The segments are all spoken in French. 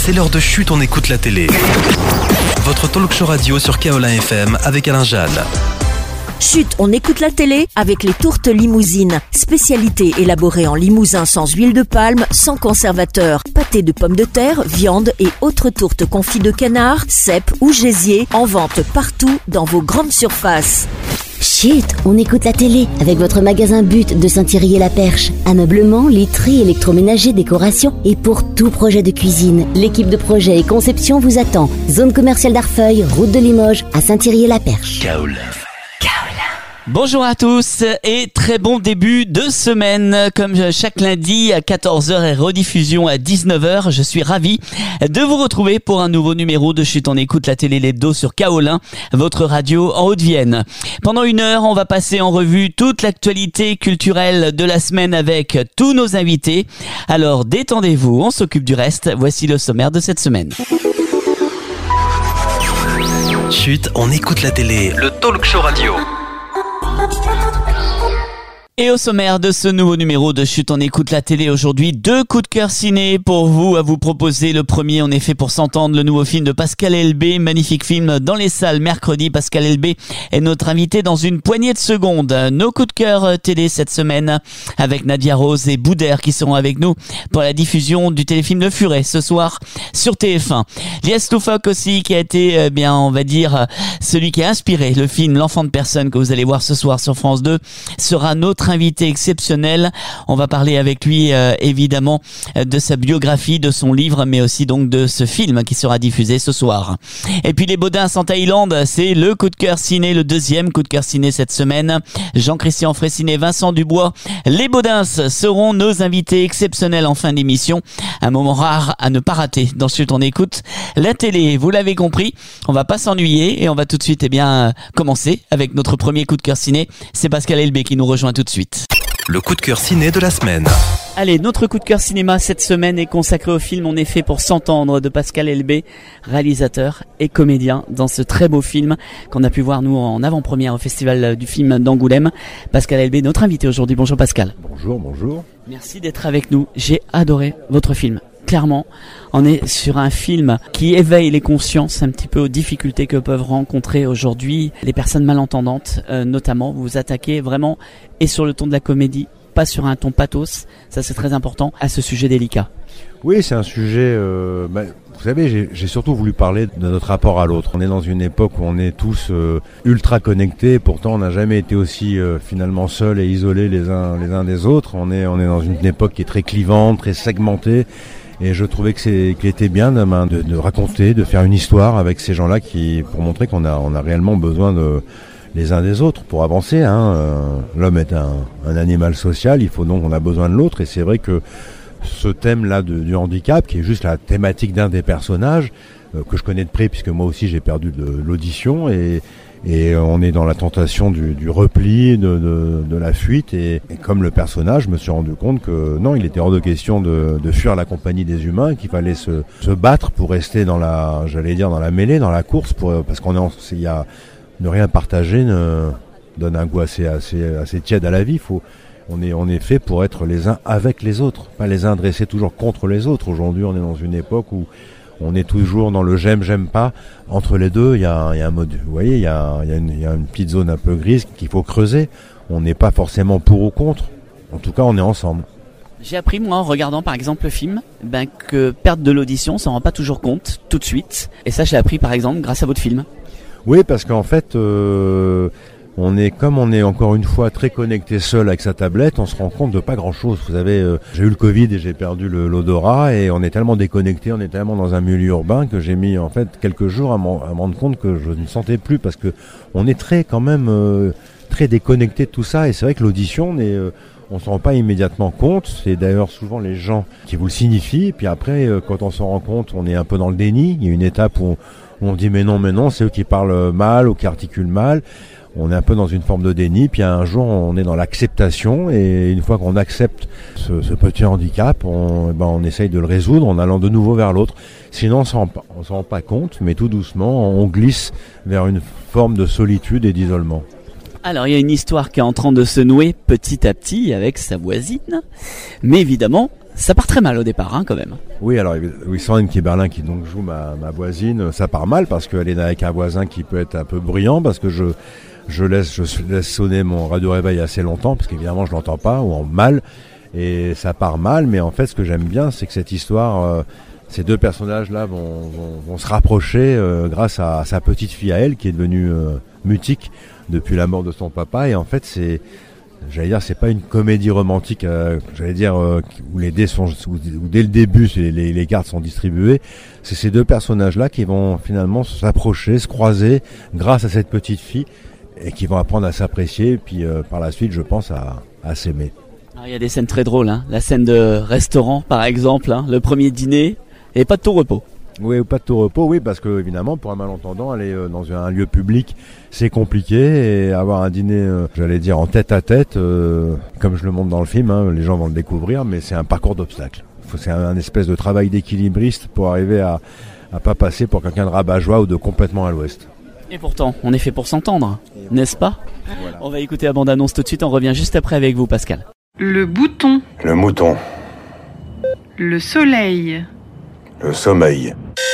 c'est l'heure de Chut, on écoute la télé. Votre talk show radio sur Kaolin FM avec Alain Jeanne. Chut, on écoute la télé avec les tourtes limousines. Spécialité élaborée en Limousin sans huile de palme, sans conservateur. Pâté de pommes de terre, viande et autres tourtes confits de canard, cèpe ou gésier. En vente partout dans vos grandes surfaces. Chut, on écoute la télé avec votre magasin But de Saint-Thierry-et-la-Perche. Ameublement, literie, électroménager, décoration et pour tout projet de cuisine. L'équipe de projet et conception vous attend. Zone commerciale d'Arfeuil, route de Limoges, à Saint-Thierry-et-la-Perche. Kaolin. Bonjour à tous et très bon début de semaine. Comme chaque lundi à 14h et rediffusion à 19h, je suis ravi de vous retrouver pour un nouveau numéro de Chut, on écoute la télé l'hebdo sur Kaolin, votre radio en Haute-Vienne. Pendant une heure, on va passer en revue toute l'actualité culturelle de la semaine avec tous nos invités. Alors détendez-vous, on s'occupe du reste. Voici le sommaire de cette semaine. Chut, on écoute la télé, le talk show radio. Et au sommaire de ce nouveau numéro de Chut, on écoute la télé aujourd'hui, 2 coups de cœur ciné pour vous à vous proposer. Le premier, en effet, pour s'entendre, le nouveau film de Pascal Elbé, magnifique film dans les salles mercredi. Pascal Elbé est notre invité dans une poignée de secondes. Nos coups de cœur télé cette semaine avec Nadia Rose et Boudère qui seront avec nous pour la diffusion du téléfilm Le Furet ce soir sur TF1. Lies Loufoque aussi qui a été, on va dire, celui qui a inspiré le film L'Enfant de personne que vous allez voir ce soir sur France 2 sera notre invité exceptionnel. On va parler avec lui évidemment de sa biographie, de son livre, mais aussi donc de ce film qui sera diffusé ce soir. Et puis les Baudins en Thaïlande, c'est le coup de cœur ciné, le deuxième coup de cœur ciné cette semaine. Jean-Christian Fraissinet, Vincent Dubois, les Baudins seront nos invités exceptionnels en fin d'émission. Un moment rare à ne pas rater dans Chut, on écoute la télé. Vous l'avez compris, on va pas s'ennuyer et on va tout de suite commencer avec notre premier coup de cœur ciné. C'est Pascal Elbé qui nous rejoint tout de suite. Le coup de cœur ciné de la semaine. Allez, notre coup de cœur cinéma cette semaine est consacré au film On est fait pour s'entendre de Pascal Elbé, réalisateur et comédien dans ce très beau film qu'on a pu voir nous en avant-première au Festival du film d'Angoulême. Pascal Elbé, notre invité aujourd'hui. Bonjour Pascal. Bonjour. Merci d'être avec nous. J'ai adoré votre film. Clairement, on est sur un film qui éveille les consciences un petit peu aux difficultés que peuvent rencontrer aujourd'hui les personnes malentendantes, notamment. Vous vous attaquez vraiment et sur le ton de la comédie, pas sur un ton pathos, ça c'est très important, à ce sujet délicat. Oui, c'est un sujet... vous savez, j'ai surtout voulu parler de notre rapport à l'autre. On est dans une époque où on est tous ultra connectés, pourtant on n'a jamais été aussi finalement seuls et isolés les uns des autres. On est dans une époque qui est très clivante, très segmentée. Et je trouvais qu'il était bien de raconter, de faire une histoire avec ces gens-là pour montrer qu'on a réellement besoin les uns des autres pour avancer. L'homme est un animal social, on a besoin de l'autre. Et c'est vrai que ce thème-là du handicap, qui est juste la thématique d'un des personnages, que je connais de près puisque moi aussi j'ai perdu de l'audition et on est dans la tentation du repli, de la fuite et comme le personnage, je me suis rendu compte que non, il était hors de question de fuir la compagnie des humains, qu'il fallait se battre pour rester dans la mêlée, dans la course, parce ne rien partager donne un goût assez tiède à la vie. On est fait pour être les uns avec les autres, pas les uns dressés toujours contre les autres. Aujourd'hui, on est dans une époque où on est toujours dans le j'aime pas. Entre les deux, il y a un mode, vous voyez, il y a une petite zone un peu grise qu'il faut creuser. On n'est pas forcément pour ou contre. En tout cas, on est ensemble. J'ai appris, moi, en regardant par exemple le film, que perdre de l'audition, on s'en rend pas toujours compte tout de suite. Et ça, j'ai appris par exemple grâce à votre film. Oui, parce qu'en fait, on est encore une fois très connecté seul avec sa tablette, on se rend compte de pas grand chose. Vous savez, j'ai eu le Covid et j'ai perdu l'odorat et on est tellement déconnecté, on est tellement dans un milieu urbain que j'ai mis en fait quelques jours à me rendre compte que je ne sentais plus parce que on est très déconnecté de tout ça et c'est vrai que l'audition on s'en rend pas immédiatement compte. C'est d'ailleurs souvent les gens qui vous le signifient. Puis après, quand on s'en rend compte, on est un peu dans le déni. Il y a une étape où on dit mais non, c'est eux qui parlent mal ou qui articulent mal. On est un peu dans une forme de déni, puis un jour on est dans l'acceptation et une fois qu'on accepte ce petit handicap, on essaye de le résoudre en allant de nouveau vers l'autre. Sinon on s'en rend pas compte, mais tout doucement on glisse vers une forme de solitude et d'isolement. Alors il y a une histoire qui est en train de se nouer petit à petit avec sa voisine, mais évidemment Ça part très mal au départ, hein, quand même. Oui, alors oui, Sandrine Kiberlin qui donc joue ma voisine, ça part mal parce qu'elle est avec un voisin qui peut être un peu bruyant parce que je laisse sonner mon radio réveil assez longtemps parce qu'évidemment je l'entends pas ou en mal et ça part mal. Mais en fait, ce que j'aime bien, c'est que cette histoire, ces deux personnages-là vont se rapprocher grâce à sa petite fille à elle qui est devenue mutique depuis la mort de son papa. Et en fait, c'est pas une comédie romantique, où les dés sont, où dès le début les cartes sont distribuées. C'est ces deux personnages-là qui vont finalement s'approcher, se croiser grâce à cette petite fille et qui vont apprendre à s'apprécier. Et puis par la suite, je pense à s'aimer. Alors, il y a des scènes très drôles, hein. La scène de restaurant, par exemple, hein. Le premier dîner et pas de tout repos. Oui, pas de tout repos, oui, parce que évidemment, pour un malentendant, aller dans un lieu public, c'est compliqué, et avoir un dîner, en tête à tête, comme je le montre dans le film, hein, les gens vont le découvrir, mais c'est un parcours d'obstacles. C'est un espèce de travail d'équilibriste pour arriver à pas passer pour quelqu'un de rabat-joie ou de complètement à l'ouest. Et pourtant, on est fait pour s'entendre, n'est-ce pas ? Voilà. On va écouter la bande-annonce tout de suite, on revient juste après avec vous, Pascal. Le bouton. Le mouton. Le soleil. Le sommeil.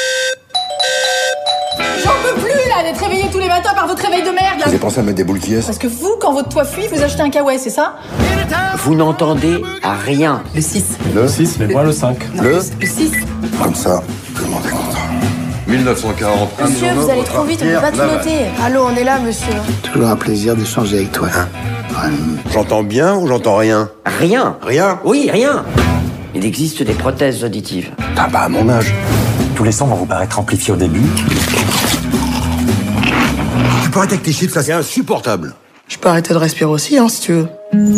J'en peux plus là d'être réveillé tous les matins par votre réveil de merde là. Vous avez pensé à mettre des boules qui est? Parce que vous, quand votre toit fuit, vous achetez un kawaii, c'est ça? Vous n'entendez rien. Le 6. Le 6, mais moi le 5. Non, le 6. Comme ça, tout le monde est content. 1940. Monsieur, vous allez trop vite, on peut pas tout noter. Allô, on est là, monsieur. Toujours un plaisir d'échanger avec toi. J'entends bien ou j'entends rien? Rien. Rien? Oui, rien. Il existe des prothèses auditives. T'as pas à mon âge. Tous les sons vont vous paraître amplifiés au début. Tu peux arrêter avec tes chiffres, ça c'est insupportable. Je peux arrêter de respirer aussi, hein, si tu veux.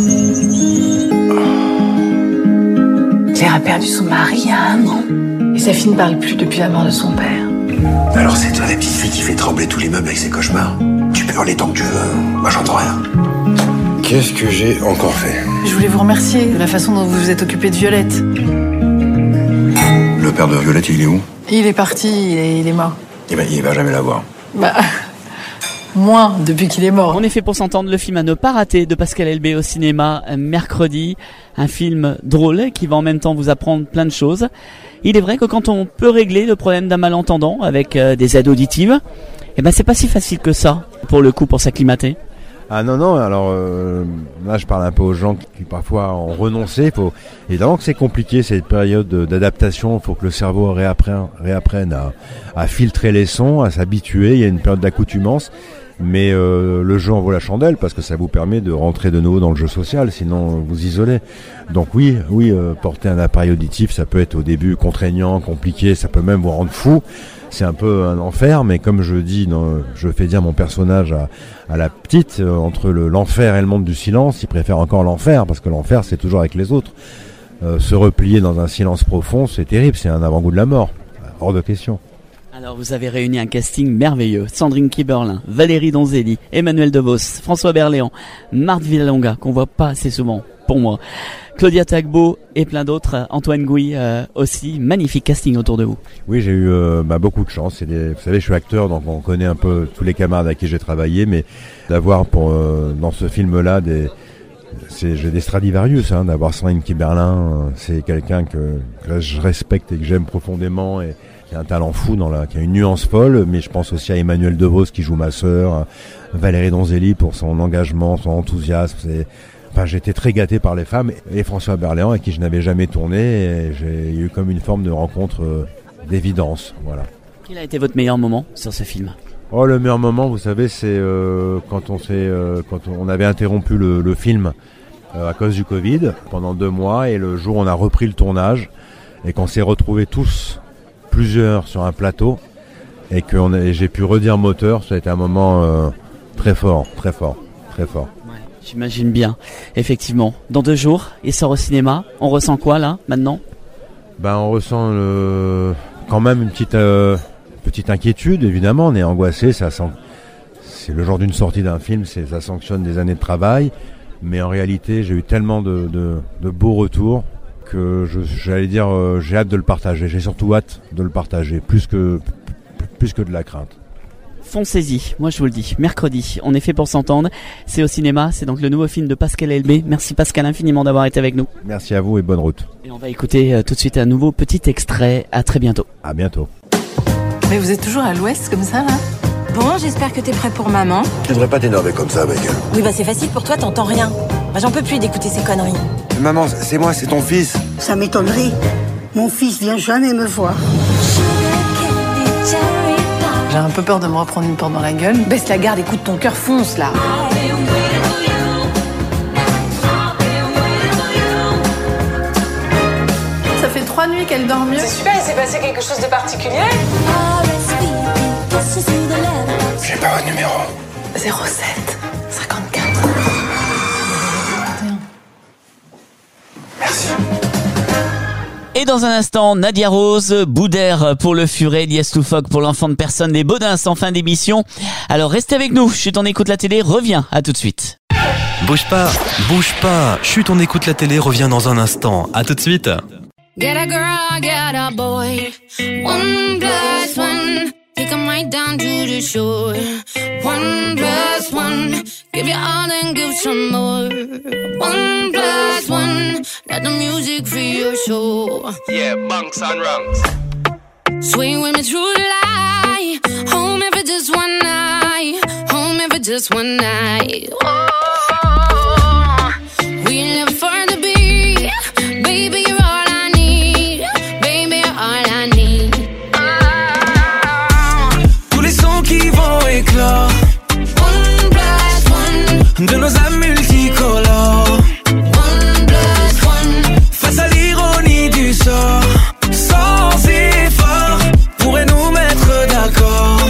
Claire a perdu son mari il y a 1 an. Et sa fille ne parle plus depuis la mort de son père. Alors c'est toi la petite fille qui fait trembler tous les meubles avec ses cauchemars. Tu peux hurler tant que tu veux, moi j'entends rien. Qu'est-ce que j'ai encore fait? Je voulais vous remercier de la façon dont vous vous êtes occupé de Violette. Le père de Violette, il est où? Il est parti, il est mort. Il va jamais la voir. Moins depuis qu'il est mort. On est fait pour s'entendre, le film à ne pas rater de Pascal Elbé au cinéma mercredi. Un film drôle qui va en même temps vous apprendre plein de choses. Il est vrai que quand on peut régler le problème d'un malentendant avec des aides auditives, c'est pas si facile que ça, pour le coup, pour s'acclimater. Ah non, alors là je parle un peu aux gens qui parfois ont renoncé. Évidemment que c'est compliqué cette période d'adaptation, il faut que le cerveau réapprenne à filtrer les sons, à s'habituer, il y a une période d'accoutumance. Mais le jeu en vaut la chandelle parce que ça vous permet de rentrer de nouveau dans le jeu social, sinon vous isolez. Donc oui, porter un appareil auditif, ça peut être au début contraignant, compliqué, ça peut même vous rendre fou. C'est un peu un enfer, mais comme je dis, je fais dire mon personnage à la petite, entre l'enfer et le monde du silence, il préfère encore l'enfer, parce que l'enfer c'est toujours avec les autres. Se replier dans un silence profond, c'est terrible, c'est un avant-goût de la mort, hors de question. Alors vous avez réuni un casting merveilleux. Sandrine Kiberlin, Valérie Donzelli, Emmanuel DeVos, François Berléand, Marthe Villalonga, qu'on voit pas assez souvent, pour moi, Claudia Tagbo et plein d'autres, Antoine Gouy aussi. Magnifique casting autour de vous. Oui, j'ai eu beaucoup de chance. Vous savez, je suis acteur, donc on connaît un peu tous les camarades avec qui j'ai travaillé, mais d'avoir dans ce film-là j'ai des Stradivarius, d'avoir Sandrine Kiberlin, c'est quelqu'un que je respecte et que j'aime profondément et qui a un talent fou, qui a une nuance folle, mais je pense aussi à Emmanuel DeVos qui joue ma sœur, Valérie Donzelli pour son engagement, son enthousiasme. J'ai été très gâté par les femmes et François Berléand avec qui je n'avais jamais tourné et j'ai eu comme une forme de rencontre d'évidence. Voilà. Quel a été votre meilleur moment sur ce film ? Le meilleur moment, vous savez, c'est quand on avait interrompu le film à cause du Covid pendant 2 mois et le jour où on a repris le tournage et qu'on s'est retrouvés tous plusieurs sur un plateau et j'ai pu redire moteur, ça a été un moment très fort. Ouais, j'imagine bien, effectivement. Dans 2 jours, il sort au cinéma. On ressent quoi là, maintenant ? On ressent quand même une petite inquiétude, évidemment. On est angoissé, c'est le genre d'une sortie d'un film, ça sanctionne des années de travail. Mais en réalité, j'ai eu tellement de beaux retours que j'ai hâte de le partager. J'ai surtout hâte de le partager, plus que de la crainte. Foncez-y, moi je vous le dis, mercredi, on est fait pour s'entendre, c'est au cinéma, c'est donc le nouveau film de Pascal Elbé. Merci Pascal infiniment d'avoir été avec nous. Merci à vous et bonne route. Et on va écouter tout de suite un nouveau petit extrait, à très bientôt. À bientôt. Mais vous êtes toujours à l'ouest comme ça, là? Bon, j'espère que t'es prêt pour maman. Tu devrais pas t'énerver comme ça, ma gueule. Oui, bah c'est facile pour toi, t'entends rien. Bah j'en peux plus d'écouter ces conneries. Maman, c'est moi, c'est ton fils. Ça m'étonnerait. Mon fils vient jamais me voir. J'ai un peu peur de me reprendre une porte dans la gueule. Baisse la garde, écoute, ton cœur fonce, là. Ça fait 3 nuits qu'elle dort mieux. C'est super, il s'est passé quelque chose de particulier? J'ai pas votre numéro. 07 54. Merci. Et dans un instant, Nadia Rose, Boudère pour le Furet, Lies Loufoque pour l'enfant de personne, les Baudins en fin d'émission. Alors restez avec nous, Chut on écoute la télé, revient, à tout de suite. Bouge pas, Chut on écoute la télé, revient dans un instant, à tout de suite. Get a girl, get a boy, 1+1, take 'em right down to the shore. 1+1, give you all and give some more. 1+1, let the music free your soul. Yeah, bunks and rungs. Swing with me through the light, home if it's just one night, home if it's just one night. Oh, we live for the beat, baby you're all I need, baby you're all I need. Tous les sons qui vont éclore, 1+1, de nos âmes multicolores. 1+1, Face à l'ironie du sort, sans effort, pourrait nous mettre d'accord.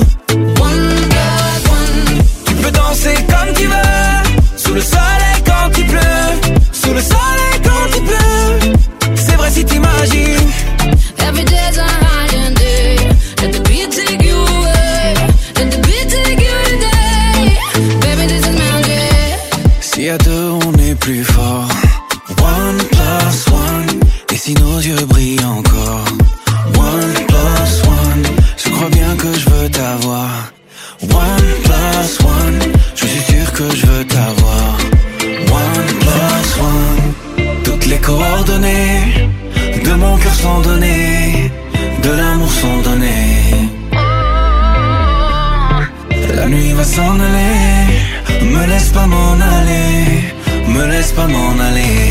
1+1, Tu peux danser comme tu veux, sous le soleil quand il pleut, sous le soleil quand il pleut. C'est vrai si t'imagines. every day's a holiday, let the beat take you away, let the beat take you today, baby this is magic. Si à deux on est plus fort, 1+1, et si nos yeux brillent encore, 1+1, je crois bien que je veux t'avoir. 1+1, je suis sûr que je veux t'avoir. 1+1, toutes les coordonnées de mon cœur sont données, de l'amour sont données. La nuit va s'en aller, me laisse pas m'en aller, me laisse pas m'en aller.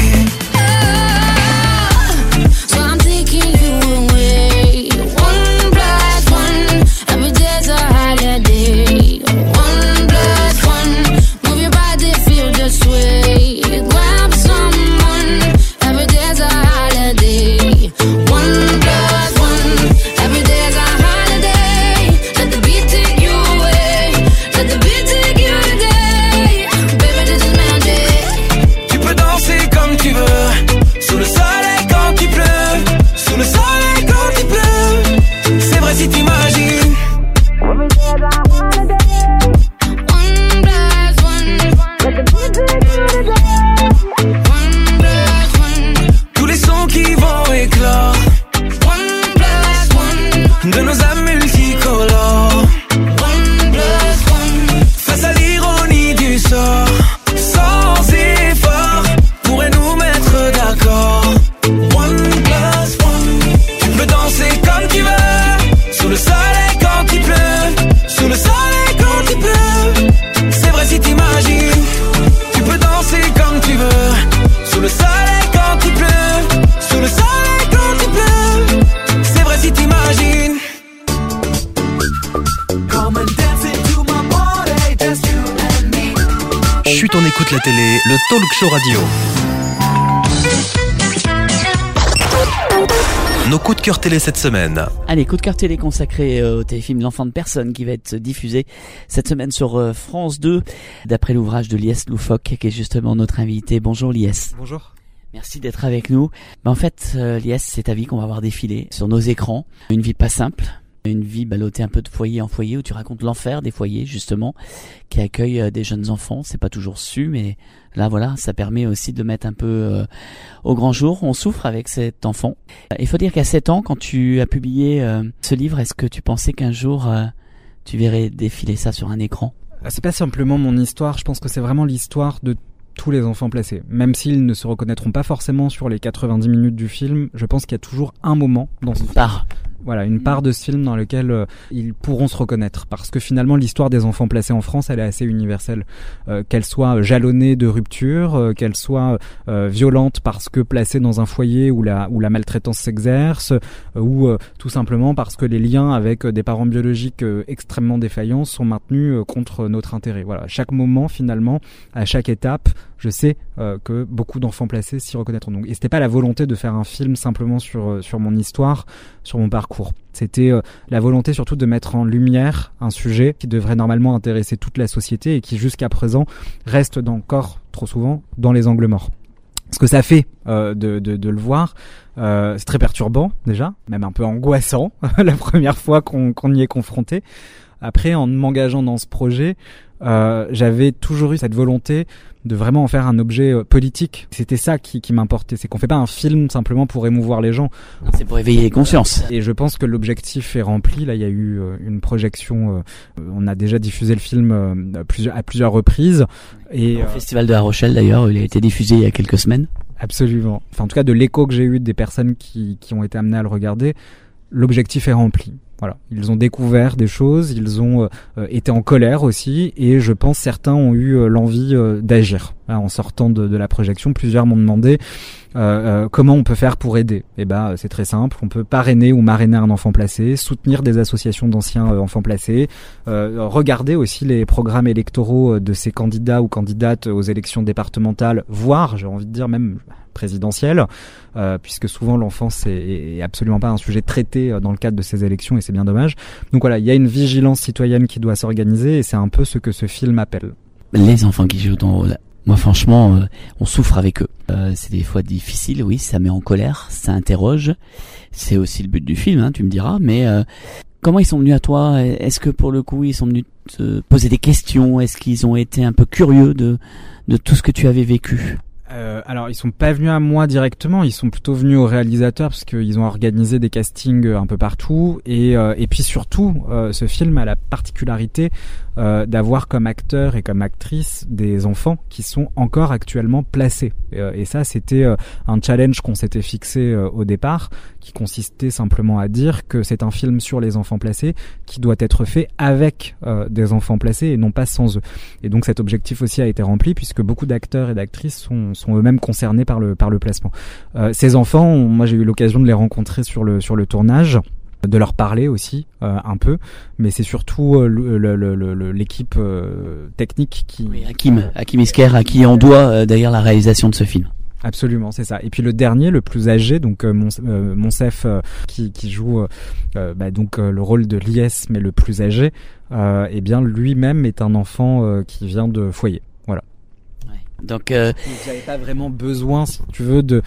So I'm taking you away, 1+1, every day's a holiday, 1+1, move your body, feel the sway, grab someone, every day's a holiday, 1+1, every day's a holiday, let the beat take you away, let the beat take you today, baby this is magic. Tu peux danser comme tu veux, sous le soleil quand il pleut, sous le soleil quand il pleut. C'est vrai si t'imagines. 1+1, let the beat take you today, 1+1. Tous les sons qui vont éclore, 1+1, de nos âmes multicolores. 1+1, Face à l'ironie du sort, sans effort, pourrait nous mettre d'accord. 1+1, tu peux danser comme tu veux, sous le soleil quand il pleut, sous le soleil quand il pleut. C'est vrai si t'imagines. Tu peux danser comme tu veux, sous le soleil quand il pleut, sous le soleil quand il pleut. C'est vrai si t'imagines. Come and dance into my body, just you and me. Chut on écoute la télé, le talk show radio. Nos coups de cœur télé cette semaine. Allez, coup de cœur télé consacré au téléfilm L'enfant de personne qui va être diffusé cette semaine sur France 2 d'après l'ouvrage de Lies Loufoque qui est justement notre invité. Bonjour Lies. Bonjour. Merci d'être avec nous. En fait, Lies, c'est ta vie qu'on va voir défiler sur nos écrans. Une vie pas simple. Une vie ballottée un peu de foyer en foyer où tu racontes l'enfer des foyers justement qui accueillent des jeunes enfants. C'est pas toujours su, mais là voilà, ça permet aussi de mettre un peu au grand jour. On souffre avec cet enfant. Il faut dire qu'à 7 ans, quand tu as publié ce livre, est-ce que tu pensais qu'un jour tu verrais défiler ça sur un écran? C'est pas simplement mon histoire, je pense que c'est vraiment l'histoire de tous les enfants placés. Même s'ils ne se reconnaîtront pas forcément sur les 90 minutes du film, je pense qu'il y a toujours un moment dans ce film. Voilà, une part de ce film dans lequel ils pourront se reconnaître. Parce que finalement, l'histoire des enfants placés en France, elle est assez universelle. Qu'elle soit jalonnée de rupture, qu'elle soit violente parce que placée dans un foyer où la maltraitance s'exerce, ou tout simplement parce que les liens avec des parents biologiques extrêmement défaillants sont maintenus contre notre intérêt. Voilà, à chaque moment, finalement, à chaque étape, je sais que beaucoup d'enfants placés s'y reconnaîtront. Donc, et c'était pas la volonté de faire un film simplement sur mon histoire, sur mon parcours. C'était la volonté surtout de mettre en lumière un sujet qui devrait normalement intéresser toute la société et qui jusqu'à présent reste encore trop souvent dans les angles morts. Ce que ça fait de le voir, c'est très perturbant déjà, même un peu angoissant la première fois qu'on y est confronté. Après, en m'engageant dans ce projet, j'avais toujours eu cette volonté de vraiment en faire un objet politique. C'était ça qui m'importait, c'est qu'on fait pas un film simplement pour émouvoir les gens. C'est pour éveiller les consciences. Et je pense que l'objectif est rempli. Là, il y a eu une projection. On a déjà diffusé le film à plusieurs reprises. Et au Festival de La Rochelle, d'ailleurs, il a été diffusé il y a quelques semaines. Absolument. Enfin, en tout cas, de l'écho que j'ai eu des personnes qui ont été amenées à le regarder, l'objectif est rempli. Voilà, ils ont découvert des choses, ils ont été en colère aussi, et je pense certains ont eu l'envie d'agir. En sortant de la projection, plusieurs m'ont demandé comment on peut faire pour aider. Et c'est très simple, on peut parrainer ou marrainer un enfant placé, soutenir des associations d'anciens enfants placés, regarder aussi les programmes électoraux de ces candidats ou candidates aux élections départementales, voire, j'ai envie de dire même présidentielle, puisque souvent l'enfance est absolument pas un sujet traité dans le cadre de ces élections, et c'est bien dommage. Donc voilà, il y a une vigilance citoyenne qui doit s'organiser, et c'est un peu ce que ce film appelle. Les enfants qui jouent ton rôle, moi franchement, on souffre avec eux. C'est des fois difficile, oui, ça met en colère, ça interroge. C'est aussi le but du film, tu me diras, mais comment ils sont venus à toi? Est-ce que pour le coup, ils sont venus te poser des questions? Est-ce qu'ils ont été un peu curieux de tout ce que tu avais vécu? Alors ils sont pas venus à moi directement, ils sont plutôt venus au réalisateur parce qu'ils ont organisé des castings un peu partout, et puis surtout ce film a la particularité d'avoir comme acteur et comme actrice des enfants qui sont encore actuellement placés, et ça c'était un challenge qu'on s'était fixé au départ, qui consistait simplement à dire que c'est un film sur les enfants placés qui doit être fait avec des enfants placés et non pas sans eux. Et donc cet objectif aussi a été rempli, puisque beaucoup d'acteurs et d'actrices sont eux-mêmes concernés par le placement. Ces enfants, moi j'ai eu l'occasion de les rencontrer sur le tournage, de leur parler aussi un peu, mais c'est surtout l'équipe technique qui... Oui, Hakim Esker, à qui on doit d'ailleurs la réalisation de ce film. Absolument, c'est ça. Et puis le dernier, le plus âgé, donc Monsef, qui joue donc le rôle de Lies, mais le plus âgé, eh bien lui-même est un enfant qui vient de foyer. Voilà. Donc j'avais pas vraiment besoin, si tu veux, de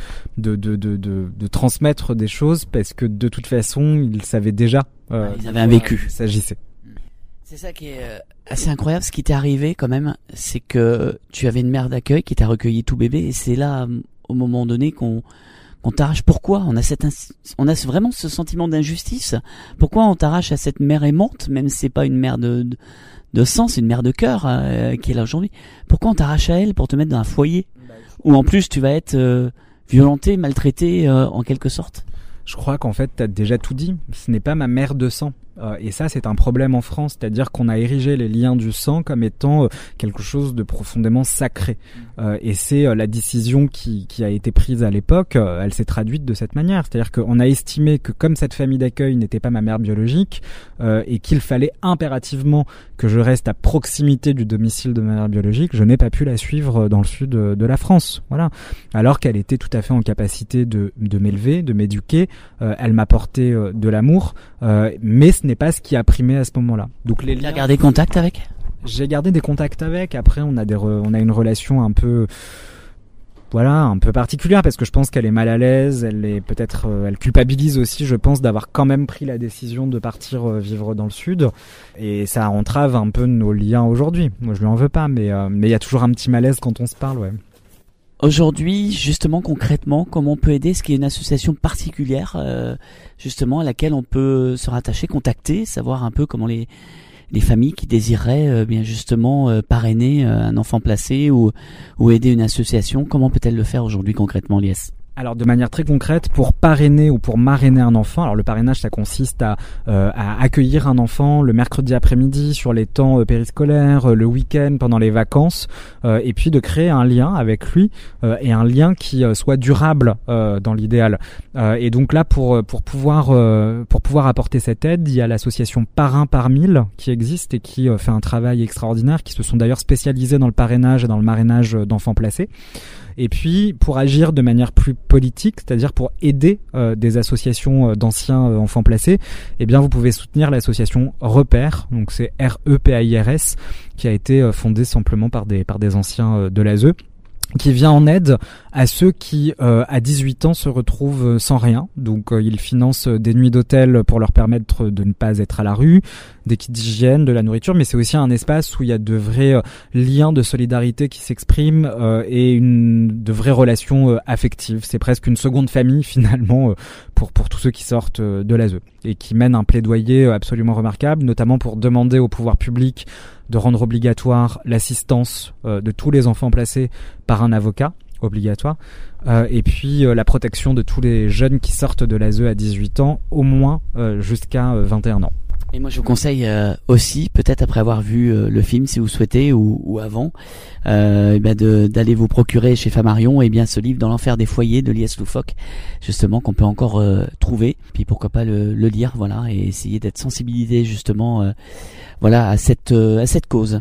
transmettre des choses, parce que de toute façon ils savaient déjà. Ils avaient un vécu. Il s'agissait. C'est ça qui est assez incroyable. Ce qui t'est arrivé quand même, c'est que tu avais une mère d'accueil qui t'a recueilli tout bébé, et c'est là, au moment donné, qu'on t'arrache. Pourquoi on a vraiment ce sentiment d'injustice? Pourquoi on t'arrache à cette mère aimante, même si c'est pas une mère de sang, c'est une mère de cœur qui est là aujourd'hui. Pourquoi on t'arrache à elle pour te mettre dans un foyer où en plus tu vas être violenté, maltraité en quelque sorte? Je crois qu'en fait t'as déjà tout dit. Ce n'est pas ma mère de sang. Et ça, c'est un problème en France, c'est-à-dire qu'on a érigé les liens du sang comme étant quelque chose de profondément sacré. Et c'est la décision qui a été prise à l'époque, elle s'est traduite de cette manière. C'est-à-dire qu'on a estimé que comme cette famille d'accueil n'était pas ma mère biologique, et qu'il fallait impérativement que je reste à proximité du domicile de ma mère biologique, je n'ai pas pu la suivre dans le sud de la France. Voilà. Alors qu'elle était tout à fait en capacité de m'élever, de m'éduquer, elle m'apportait de l'amour, mais ce n'est pas ce qui a primé à ce moment-là. Donc les liens... Tu as gardé contact avec? J'ai gardé des contacts avec. Après, on a une relation un peu particulière, parce que je pense qu'elle est mal à l'aise. Elle culpabilise aussi, je pense, d'avoir quand même pris la décision de partir vivre dans le sud. Et ça entrave un peu nos liens aujourd'hui. Moi, je lui en veux pas, mais il y a toujours un petit malaise quand on se parle, ouais. Aujourd'hui, justement, concrètement, comment on peut aider? Est-ce qu'il y a une association particulière, justement, à laquelle on peut se rattacher, contacter, savoir un peu comment les les familles qui désireraient bien justement parrainer un enfant placé ou aider une association. Comment peut-elle le faire aujourd'hui concrètement, Lies ? Alors de manière très concrète, pour parrainer ou pour marrainer un enfant, alors le parrainage ça consiste à accueillir un enfant le mercredi après-midi sur les temps périscolaires, le week-end, pendant les vacances, et puis de créer un lien avec lui et un lien qui soit durable dans l'idéal. Et donc là pour pouvoir apporter cette aide, il y a l'association Parrain par 1000 qui existe et qui fait un travail extraordinaire, qui se sont d'ailleurs spécialisés dans le parrainage et dans le marrainage d'enfants placés. Et puis, pour agir de manière plus politique, c'est-à-dire pour aider des associations d'anciens enfants placés, eh bien, vous pouvez soutenir l'association Repère, donc c'est REPAIRS, qui a été fondée simplement par des anciens de l'ASE, qui vient en aide à ceux qui, à 18 ans, se retrouvent sans rien. Donc, ils financent des nuits d'hôtel pour leur permettre de ne pas être à la rue, des kits d'hygiène, de la nourriture, mais c'est aussi un espace où il y a de vrais liens de solidarité qui s'expriment et de vraies relations affectives. C'est presque une seconde famille, finalement, pour tous ceux qui sortent de l'ASE et qui mènent un plaidoyer absolument remarquable, notamment pour demander au pouvoir public de rendre obligatoire l'assistance de tous les enfants placés par un avocat obligatoire, et puis la protection de tous les jeunes qui sortent de l'ASE à 18 ans, au moins jusqu'à 21 ans. Et moi je vous conseille aussi, peut-être après avoir vu le film si vous souhaitez ou avant, d'aller vous procurer chez Flammarion ce livre Dans l'enfer des foyers de Lies Loufoque, justement, qu'on peut encore trouver, puis pourquoi pas le lire, voilà, et essayer d'être sensibilisé justement à cette cause,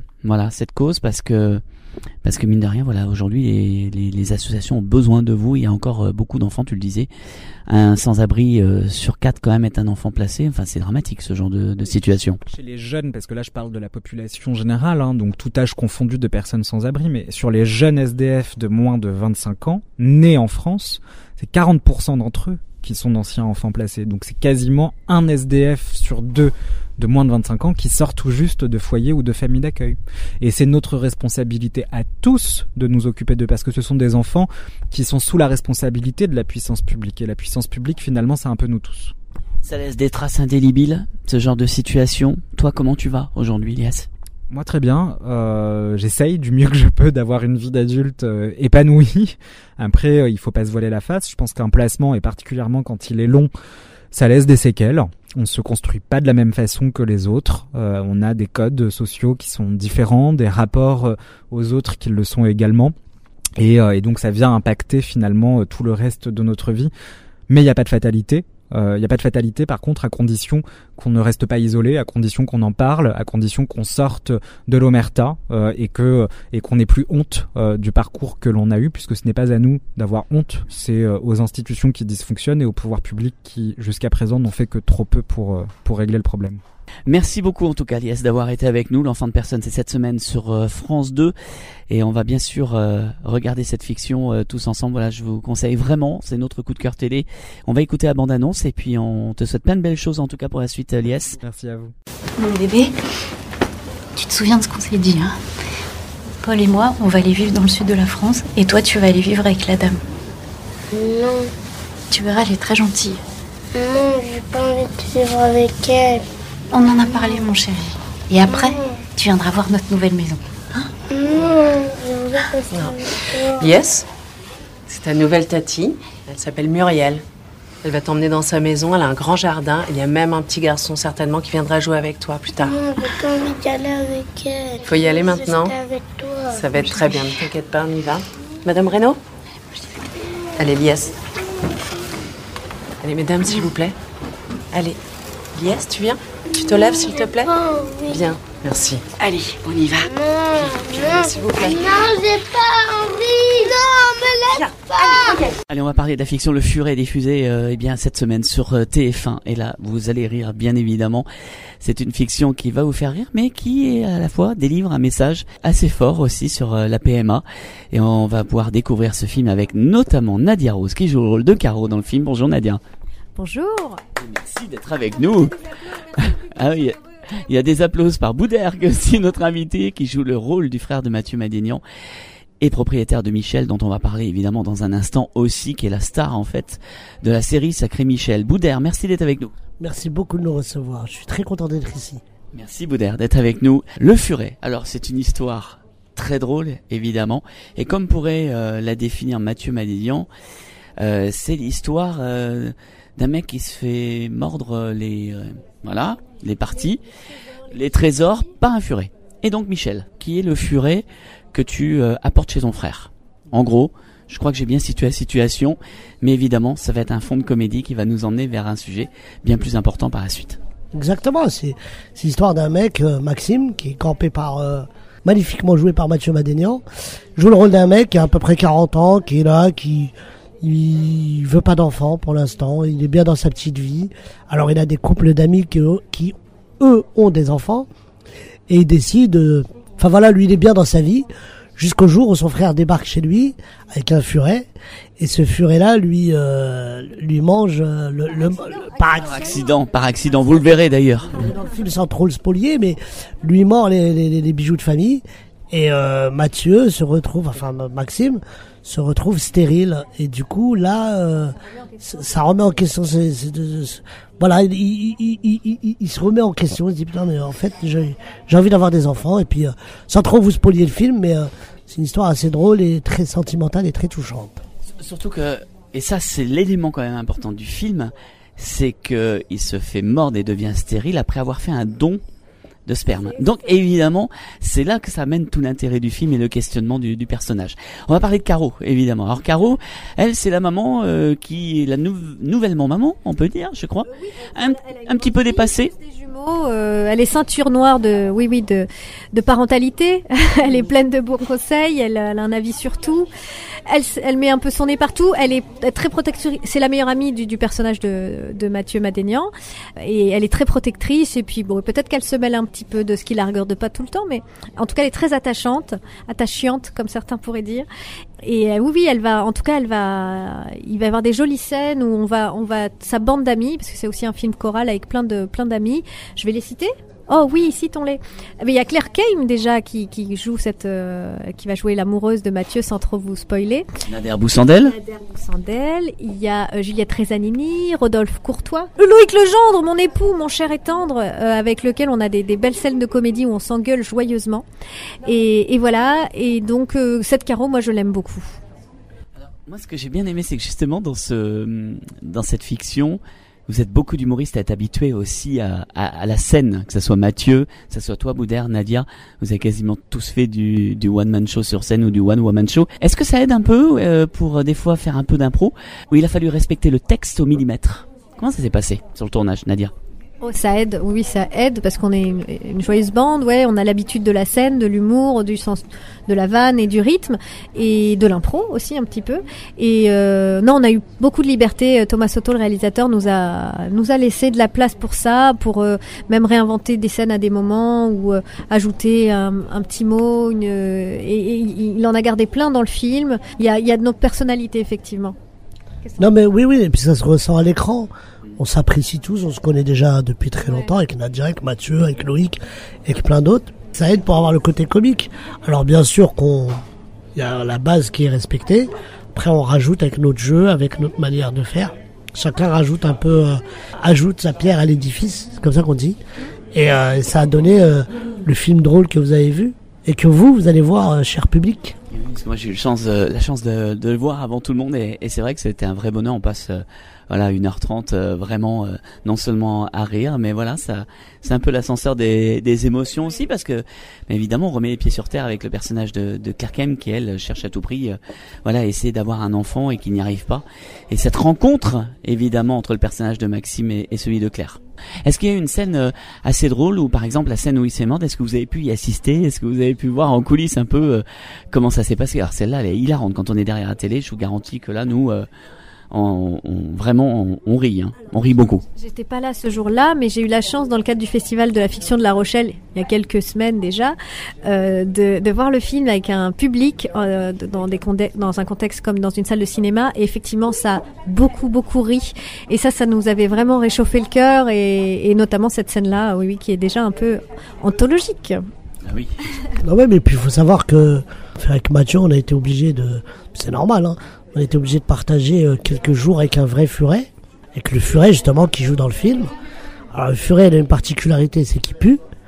parce que mine de rien, voilà, aujourd'hui les associations ont besoin de vous. Il y a encore beaucoup d'enfants, tu le disais, un sans-abri sur 4 quand même est un enfant placé. Enfin, c'est dramatique ce genre de situation. Chez les jeunes, parce que là je parle de la population générale, donc tout âge confondu de personnes sans-abri, mais sur les jeunes SDF de moins de 25 ans, nés en France, c'est 40% d'entre eux qui sont d'anciens enfants placés. Donc c'est quasiment un SDF sur 2 de moins de 25 ans qui sortent tout juste de foyers ou de familles d'accueil. Et c'est notre responsabilité à tous de nous occuper d'eux, parce que ce sont des enfants qui sont sous la responsabilité de la puissance publique. Et la puissance publique, finalement, c'est un peu nous tous. Ça laisse des traces indélébiles, ce genre de situation. Toi, comment tu vas aujourd'hui, Lies ? Moi, très bien. J'essaye du mieux que je peux d'avoir une vie d'adulte épanouie. Après, il faut pas se voiler la face. Je pense qu'un placement, et particulièrement quand il est long, ça laisse des séquelles. On ne se construit pas de la même façon que les autres. On a des codes sociaux qui sont différents, des rapports aux autres qui le sont également. Et donc ça vient impacter finalement tout le reste de notre vie. Mais il n'y a pas de fatalité. Il n'y a pas de fatalité, par contre, à condition qu'on ne reste pas isolé, à condition qu'on en parle, à condition qu'on sorte de l'omerta et qu'on n'ait plus honte du parcours que l'on a eu, puisque ce n'est pas à nous d'avoir honte, c'est aux institutions qui dysfonctionnent et au pouvoir public qui, jusqu'à présent, n'ont fait que trop peu pour régler le problème. Merci beaucoup en tout cas, Lies, d'avoir été avec nous. L'enfant de personne, c'est cette semaine sur France 2 et on va bien sûr regarder cette fiction tous ensemble. Voilà, je vous conseille vraiment, c'est notre coup de cœur télé. On va écouter la bande-annonce et puis on te souhaite plein de belles choses en tout cas pour la suite, Lies. Merci à vous. Mon bébé, tu te souviens de ce qu'on s'est dit, hein ? Paul et moi, on va aller vivre dans le sud de la France et toi tu vas aller vivre avec la dame. Non. Tu verras, elle est très gentille. Non, j'ai pas envie de vivre avec elle. On en a parlé, mon chéri. Et après, tu viendras voir notre nouvelle maison. Hein ? Lies, c'est ta nouvelle tati. Elle s'appelle Muriel. Elle va t'emmener dans sa maison. Elle a un grand jardin. Il y a même un petit garçon, certainement, qui viendra jouer avec toi plus tard. Non, j'ai pas envie d'y aller avec elle. Faut y aller maintenant. Avec toi. Ça va être très bien. Ne t'inquiète pas, on y va. Madame Reynaud ? Allez, Lies. Allez, mesdames, s'il vous plaît. Allez. Lies, tu viens ? Tu te lèves, s'il te plaît ? Oui. Bien, merci. Allez, on y va. Viens, s'il vous plaît. Non, j'ai pas envie. Non, me lève pas. Allez, on va parler de la fiction Le Furet, diffusée cette semaine sur TF1. Et là, vous allez rire, bien évidemment. C'est une fiction qui va vous faire rire, mais qui à la fois délivre un message assez fort aussi sur la PMA. Et on va pouvoir découvrir ce film avec notamment Nadia Rose, qui joue le rôle de Caro dans le film. Bonjour Nadia. Bonjour. Merci d'être avec nous. Ah oui, il y a des applaudissements par Boudergue aussi, notre invité qui joue le rôle du frère de Mathieu Madénian et propriétaire de Michel, dont on va parler évidemment dans un instant aussi, qui est la star en fait de la série Sacré Michel. Boudergue, merci d'être avec nous. Merci beaucoup de nous recevoir. Je suis très content d'être ici. Merci Boudère d'être avec nous. Le Furet, alors c'est une histoire très drôle évidemment, et comme pourrait la définir Mathieu Madénian, c'est l'histoire d'un mec qui se fait mordre les parties, les trésors par un furet. Et donc Michel, qui est le furet que tu apportes chez ton frère. En gros, je crois que j'ai bien situé la situation, mais évidemment, ça va être un fond de comédie qui va nous emmener vers un sujet bien plus important par la suite. Exactement, c'est l'histoire d'un mec, Maxime, qui est campé magnifiquement joué par Mathieu Madénian, joue le rôle d'un mec qui a à peu près 40 ans, qui est là, il veut pas d'enfant pour l'instant, il est bien dans sa petite vie. Alors il a des couples d'amis qui eux ont des enfants, et il décide, lui il est bien dans sa vie, jusqu'au jour où son frère débarque chez lui avec un furet, et ce furet-là lui mange par accident, vous le verrez d'ailleurs. Dans le film sans trop le spolier, mais lui mord les bijoux de famille, et Maxime se retrouve stérile, et du coup là ça remet en question il se remet en question, il se dit putain mais en fait j'ai envie d'avoir des enfants, et puis sans trop vous spolier le film, mais c'est une histoire assez drôle et très sentimentale et très touchante. Surtout que, et ça c'est l'élément quand même important du film, c'est que il se fait mordre et devient stérile après avoir fait un don de sperme. Donc évidemment, c'est là que ça mène tout l'intérêt du film et le questionnement du personnage. On va parler de Caro, évidemment. Alors Caro, elle, c'est la maman qui est la nouvellement maman, on peut dire, je crois. Un petit peu dépassée. Elle est ceinture noire de parentalité. Elle est pleine de bons conseils. Elle a un avis sur tout. Elle met un peu son nez partout. Elle est très protectrice. C'est la meilleure amie du personnage de Mathieu Madénian. Et elle est très protectrice. Et puis bon, peut-être qu'elle se mêle un petit peu de ce qui la regarde pas tout le temps, mais en tout cas, elle est très attachante, comme certains pourraient dire. Et il va y avoir des jolies scènes où on va sa bande d'amis, parce que c'est aussi un film choral avec plein d'amis. Je vais les citer. Oh oui, citons-les. Mais il y a Claire Keim déjà qui joue qui va jouer l'amoureuse de Mathieu sans trop vous spoiler. Nader Boussandel. Il y a Juliette Rezanini, Rodolphe Courtois, Loïc Legendre, mon époux, mon cher et tendre, avec lequel on a des belles scènes de comédie où on s'engueule joyeusement. Et voilà. Et donc cette Caro, moi je l'aime beaucoup. Alors, moi ce que j'ai bien aimé, c'est que justement dans cette fiction, vous êtes beaucoup d'humoristes à être habitués aussi à la scène, que ce soit Mathieu, que ce soit toi, Boudère, Nadia. Vous avez quasiment tous fait du one-man show sur scène ou du one-woman show. Est-ce que ça aide un peu pour des fois faire un peu d'impro, où il a fallu respecter le texte au millimètre? Comment ça s'est passé sur le tournage, Nadia? Oh, ça aide, oui, ça aide, parce qu'on est une joyeuse bande, on a l'habitude de la scène, de l'humour, du sens de la vanne et du rythme, et de l'impro aussi un petit peu. Et non, on a eu beaucoup de liberté. Thomas Soto, le réalisateur, nous a laissé de la place pour ça, pour même réinventer des scènes à des moments, ou ajouter un petit mot, et il en a gardé plein dans le film. Il y a de notre personnalité, effectivement. Non mais oui, et puis ça se ressent à l'écran. On s'apprécie tous, on se connaît déjà depuis très longtemps, avec Nadia, avec Mathieu, avec Loïc, avec plein d'autres. Ça aide pour avoir le côté comique. Alors bien sûr il y a la base qui est respectée. Après on rajoute avec notre jeu, avec notre manière de faire. Chacun rajoute un peu, ajoute sa pierre à l'édifice, c'est comme ça qu'on dit. Et ça a donné le film drôle que vous avez vu et que vous allez voir, cher public. Parce que moi j'ai eu la chance de le voir avant tout le monde, et c'est vrai que c'était un vrai bonheur. On passe 1h30 vraiment non seulement à rire, mais voilà, ça c'est un peu l'ascenseur des émotions aussi, parce que évidemment on remet les pieds sur terre avec le personnage de Claire Keim qui elle cherche à tout prix essayer d'avoir un enfant et qui n'y arrive pas, et cette rencontre évidemment entre le personnage de Maxime et celui de Claire. Est-ce qu'il y a une scène assez drôle, ou par exemple la scène où il s'est mort, est-ce que vous avez pu y assister? Est-ce que vous avez pu voir en coulisses un peu comment ça s'est passé? Alors celle-là elle est hilarante quand on est derrière la télé, je vous garantis que là nous on rit, on rit beaucoup. J'étais pas là ce jour-là, mais j'ai eu la chance dans le cadre du festival de la fiction de La Rochelle, il y a quelques semaines déjà, de voir le film avec un public dans un contexte comme dans une salle de cinéma, et effectivement ça a beaucoup ri, et ça nous avait vraiment réchauffé le cœur, et notamment cette scène-là, oui, qui est déjà un peu anthologique. Ah oui. Non mais puis il faut savoir que avec Mathieu on a été obligé c'est normal, on a été obligé de partager quelques jours avec un vrai furet, avec le furet justement qui joue dans le film. Alors le furet il a une particularité, c'est qu'il pue,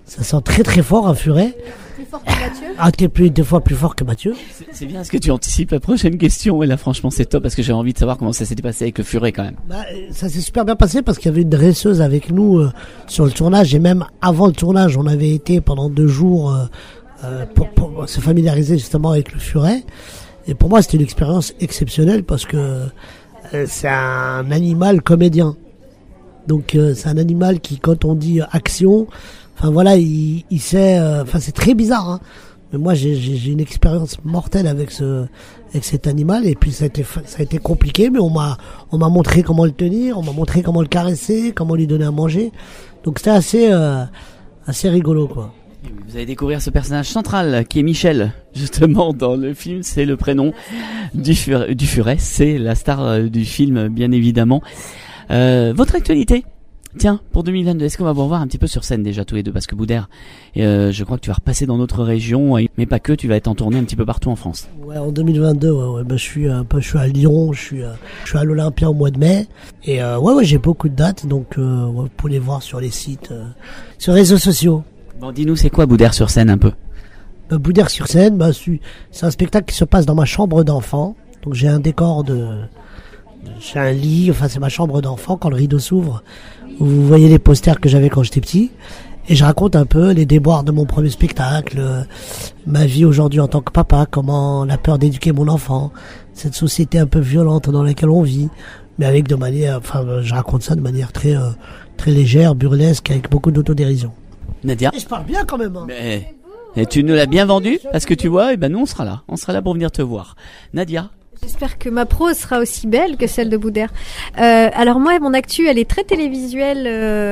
Ça sent très très fort un furet. Plus fort que Mathieu. Ah, t'es deux fois plus fort que Mathieu. C'est bien, est-ce que tu anticipes la prochaine question? Et là, franchement, c'est top parce que j'ai envie de savoir comment ça s'était passé avec le furet quand même. Bah, ça s'est super bien passé parce qu'il y avait une dresseuse avec nous sur le tournage et même avant le tournage, on avait été pendant 2 jours pour se familiariser justement avec le furet. Et pour moi, c'était une expérience exceptionnelle parce que c'est un animal comédien. Donc c'est un animal qui, quand on dit action, enfin voilà, il sait. Enfin c'est très bizarre, hein. Mais moi j'ai une expérience mortelle avec cet animal. Et puis ça a été compliqué, mais on m'a montré comment le tenir, on m'a montré comment le caresser, comment lui donner à manger. Donc c'était assez rigolo, quoi. Vous allez découvrir ce personnage central qui est Michel, justement dans le film, c'est le prénom du furet, c'est la star du film bien évidemment. Votre actualité, tiens, pour 2022, est-ce qu'on va vous revoir un petit peu sur scène déjà tous les deux, parce que Boudère, je crois que tu vas repasser dans notre région, mais pas que, tu vas être en tournée un petit peu partout en France. Ouais, en 2022, ouais, bah, je suis à Lyon, je suis à l'Olympia au mois de mai, et ouais, j'ai beaucoup de dates, donc vous pouvez les voir sur les sites, sur les réseaux sociaux. Bon, dis-nous, c'est quoi Boudère sur scène un peu? Boudère sur scène, c'est un spectacle qui se passe dans ma chambre d'enfant. Donc j'ai un décor j'ai un lit, enfin c'est ma chambre d'enfant. Quand le rideau s'ouvre, vous voyez les posters que j'avais quand j'étais petit. Et je raconte un peu les déboires de mon premier spectacle, ma vie aujourd'hui en tant que papa, comment la peur d'éduquer mon enfant, cette société un peu violente dans laquelle on vit, mais avec je raconte ça de manière très légère, burlesque, avec beaucoup d'autodérision. Nadia. Et je parle bien quand même. Hein. Mais et tu nous l'as bien vendu parce que tu vois, et ben nous on sera là pour venir te voir. Nadia. J'espère que ma prose sera aussi belle que celle de Boudère. Alors moi, mon actu, elle est très télévisuelle